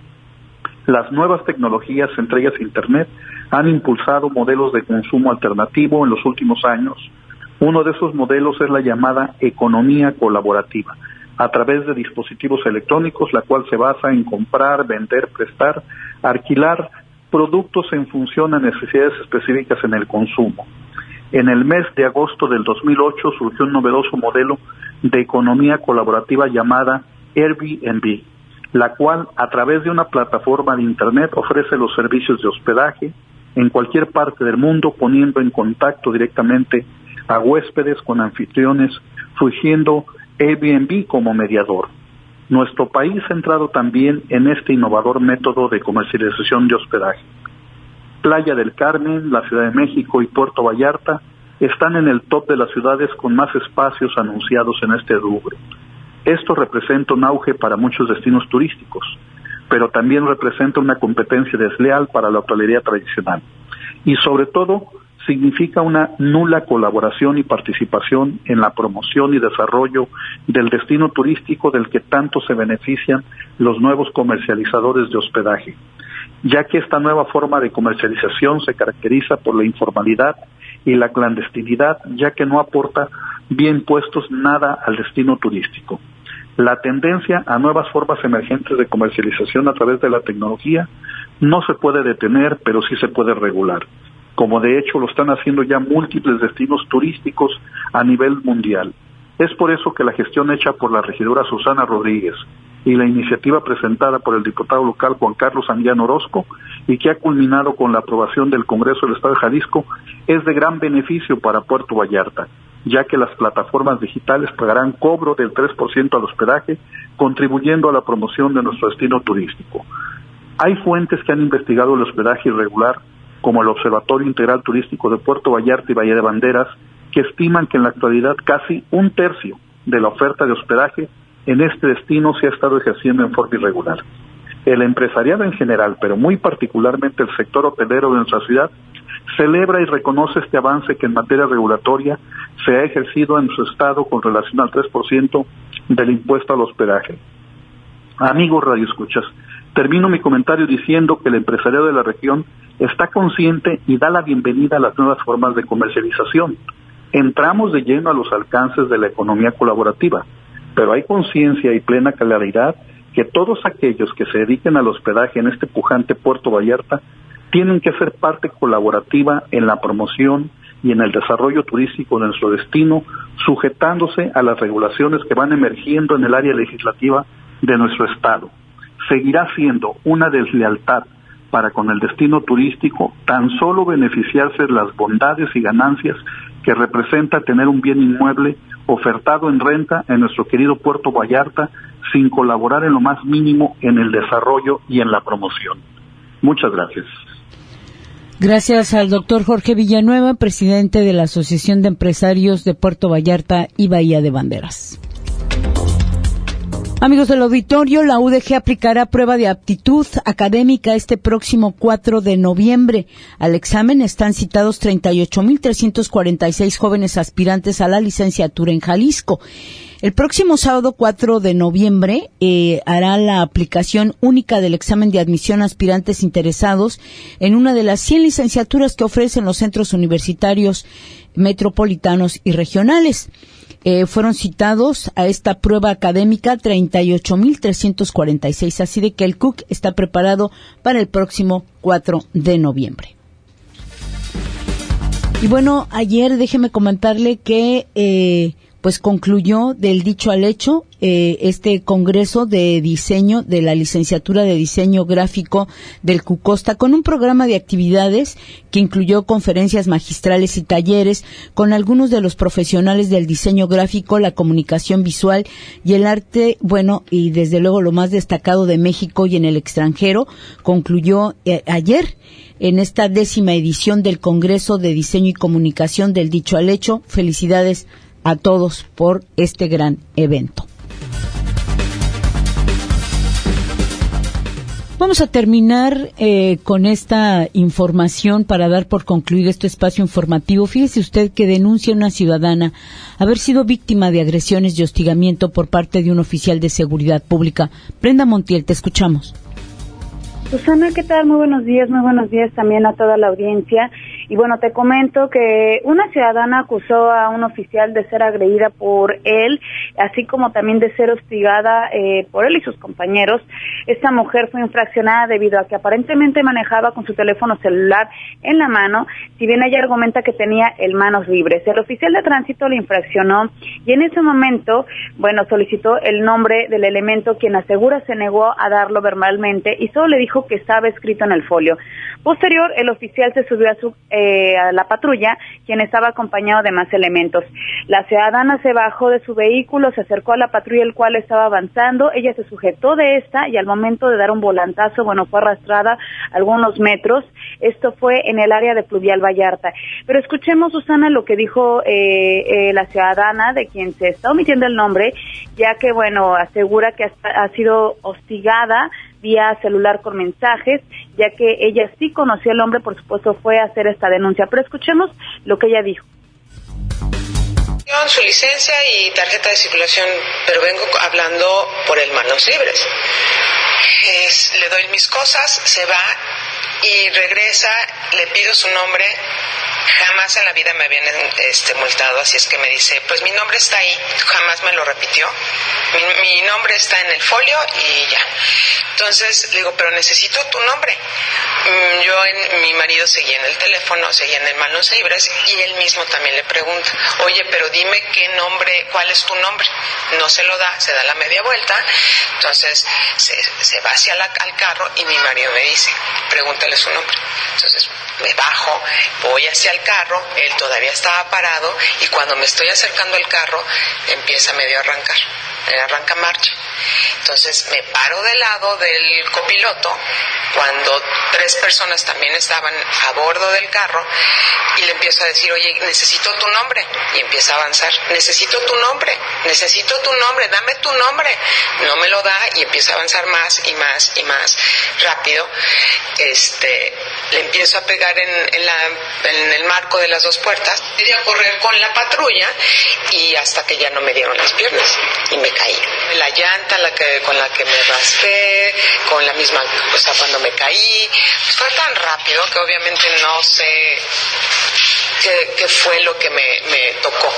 Las nuevas tecnologías, entre ellas Internet, han impulsado modelos de consumo alternativo en los últimos años. Uno de esos modelos es la llamada economía colaborativa, a través de dispositivos electrónicos, la cual se basa en comprar, vender, prestar, alquilar productos en función a necesidades específicas en el consumo. En el mes de agosto del 2008 surgió un novedoso modelo de economía colaborativa llamada Airbnb, la cual a través de una plataforma de Internet ofrece los servicios de hospedaje en cualquier parte del mundo, poniendo en contacto directamente a huéspedes con anfitriones, fungiendo Airbnb como mediador. Nuestro país ha entrado también en este innovador método de comercialización de hospedaje. Playa del Carmen, la Ciudad de México y Puerto Vallarta están en el top de las ciudades con más espacios anunciados en este rubro. Esto representa un auge para muchos destinos turísticos, pero también representa una competencia desleal para la hotelería tradicional. Y sobre todo, significa una nula colaboración y participación en la promoción y desarrollo del destino turístico del que tanto se benefician los nuevos comercializadores de hospedaje, ya que esta nueva forma de comercialización se caracteriza por la informalidad y la clandestinidad, ya que no aporta bien puestos nada al destino turístico. La tendencia a nuevas formas emergentes de comercialización a través de la tecnología no se puede detener, pero sí se puede regular, como de hecho lo están haciendo ya múltiples destinos turísticos a nivel mundial. Es por eso que la gestión hecha por la regidora Susana Rodríguez y la iniciativa presentada por el diputado local Juan Carlos Anguiano Orozco y que ha culminado con la aprobación del Congreso del Estado de Jalisco es de gran beneficio para Puerto Vallarta, ya que las plataformas digitales pagarán cobro del 3% al hospedaje, contribuyendo a la promoción de nuestro destino turístico. Hay fuentes que han investigado el hospedaje irregular, como el Observatorio Integral Turístico de Puerto Vallarta y Bahía de Banderas, que estiman que en la actualidad casi 1/3 de la oferta de hospedaje en este destino se ha estado ejerciendo en forma irregular. El empresariado en general, pero muy particularmente el sector hotelero de nuestra ciudad, celebra y reconoce este avance que en materia regulatoria se ha ejercido en su estado con relación al 3% del impuesto al hospedaje. Amigos radioescuchas, termino mi comentario diciendo que el empresariado de la región está consciente y da la bienvenida a las nuevas formas de comercialización. Entramos de lleno a los alcances de la economía colaborativa, pero hay conciencia y plena claridad que todos aquellos que se dediquen al hospedaje en este pujante Puerto Vallarta tienen que ser parte colaborativa en la promoción y en el desarrollo turístico de nuestro destino, sujetándose a las regulaciones que van emergiendo en el área legislativa de nuestro estado. Seguirá siendo una deslealtad para con el destino turístico tan solo beneficiarse de las bondades y ganancias que representa tener un bien inmueble ofertado en renta en nuestro querido Puerto Vallarta sin colaborar en lo más mínimo en el desarrollo y en la promoción. Muchas gracias. Gracias al doctor Jorge Villanueva, presidente de la Asociación de Empresarios de Puerto Vallarta y Bahía de Banderas. Amigos del auditorio, la UDG aplicará prueba de aptitud académica este próximo 4 de noviembre. Al examen están citados 38,346 jóvenes aspirantes a la licenciatura en Jalisco. El próximo sábado 4 de noviembre hará la aplicación única del examen de admisión a aspirantes interesados en una de las 100 licenciaturas que ofrecen los centros universitarios metropolitanos y regionales. Fueron citados a esta prueba académica 38,346, así de que el CUC está preparado para el próximo 4 de noviembre. Y bueno, ayer déjeme comentarle que pues concluyó del dicho al hecho este congreso de diseño de la licenciatura de diseño gráfico del CUCOSTA con un programa de actividades que incluyó conferencias magistrales y talleres con algunos de los profesionales del diseño gráfico, la comunicación visual y el arte, bueno, y desde luego lo más destacado de México y en el extranjero. Concluyó ayer en esta 10ª edición del Congreso de Diseño y Comunicación del dicho al hecho. Felicidades a todos por este gran evento. Vamos a terminar con esta información para dar por concluido este espacio informativo. Fíjese usted que denuncia una ciudadana haber sido víctima de agresiones y hostigamiento por parte de un oficial de seguridad pública. Brenda Montiel, te escuchamos. Susana, ¿qué tal? Muy buenos días también a toda la audiencia. Y bueno, te comento que una ciudadana acusó a un oficial de ser agredida por él, así como también de ser hostigada por él y sus compañeros. Esta mujer fue infraccionada debido a que aparentemente manejaba con su teléfono celular en la mano, si bien ella argumenta que tenía el manos libres. El oficial de tránsito le infraccionó y en ese momento, bueno, solicitó el nombre del elemento, quien asegura se negó a darlo verbalmente y solo le dijo que estaba escrito en el folio. Posterior, el oficial se subió a la patrulla, quien estaba acompañado de más elementos. La ciudadana se bajó de su vehículo, se acercó a la patrulla, el cual estaba avanzando. Ella se sujetó de esta y al momento de dar un volantazo, bueno, fue arrastrada algunos metros. Esto fue en el área de Pluvial Vallarta. Pero escuchemos, Susana, lo que dijo la ciudadana, de quien se está omitiendo el nombre, ya que, bueno, asegura que ha sido hostigada vía celular con mensajes, ya que ella sí conoció al hombre, por supuesto fue a hacer esta denuncia. Pero escuchemos lo que ella dijo. Su licencia y tarjeta de circulación, pero vengo hablando por el manos libres. Le doy mis cosas, se va y regresa, le pido su nombre. Jamás en la vida me habían multado, así es que me dice, pues mi nombre está ahí, jamás me lo repitió. Mi nombre está en el folio y ya. Entonces le digo, pero necesito tu nombre. Mi marido seguía en el teléfono, seguía en el manos libres y él mismo también le pregunta, oye, pero dime qué nombre, cuál es tu nombre. No se lo da, se da la media vuelta, entonces se va hacia al carro y mi marido me dice, pregúntale su nombre. Entonces me bajo, voy hacia el carro, él todavía estaba parado y cuando me estoy acercando al carro empieza medio a arrancar, arranca marcha. Entonces me paro del lado del copiloto cuando 3 personas también estaban a bordo del carro y le empiezo a decir, oye, necesito tu nombre, y empieza a avanzar, necesito tu nombre, dame tu nombre. No me lo da y empieza a avanzar más y más y más rápido. Le empiezo a pegar en el marco de las 2 puertas, y a correr con la patrulla y hasta que ya no me dieron las piernas y me caí. La llanta con la que me raspé, con la misma, o sea, cuando me caí, pues fue tan rápido que obviamente no sé qué fue lo que me tocó.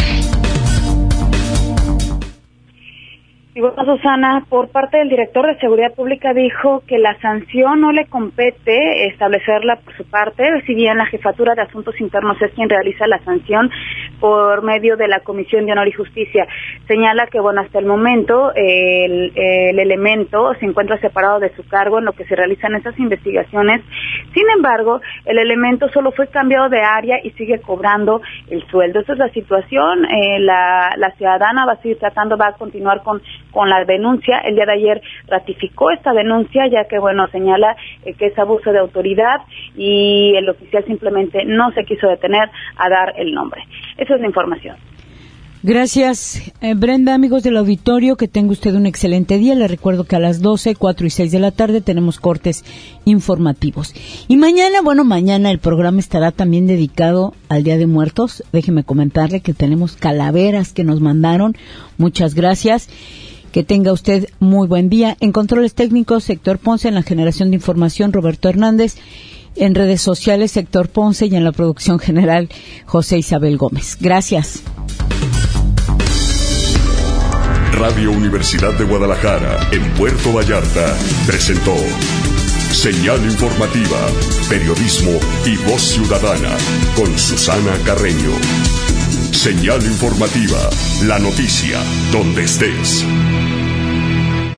Y bueno, Susana, por parte del director de Seguridad Pública dijo que la sanción no le compete establecerla por su parte, si bien la Jefatura de Asuntos Internos es quien realiza la sanción por medio de la Comisión de Honor y Justicia. Señala que, bueno, hasta el momento el elemento se encuentra separado de su cargo en lo que se realizan esas investigaciones. Sin embargo, el elemento solo fue cambiado de área y sigue cobrando el sueldo. Esa es la situación. La ciudadana va a continuar con la denuncia. El día de ayer ratificó esta denuncia, ya que, bueno, señala que es abuso de autoridad y el oficial simplemente no se quiso detener a dar el nombre. Esa es la información. Gracias, Brenda. Amigos del auditorio, que tenga usted un excelente día. Les recuerdo que a las 12, 4 y 6 de la tarde tenemos cortes informativos. Y mañana el programa estará también dedicado al Día de Muertos. Déjeme comentarle que tenemos calaveras que nos mandaron. Muchas gracias. Que tenga usted muy buen día. En controles técnicos, Héctor Ponce. En la generación de información, Roberto Hernández. En redes sociales, Héctor Ponce. Y en la producción general, José Isabel Gómez. Gracias. Radio Universidad de Guadalajara, en Puerto Vallarta, presentó Señal Informativa, Periodismo y Voz Ciudadana, con Susana Carreño. Señal Informativa, la noticia, donde estés.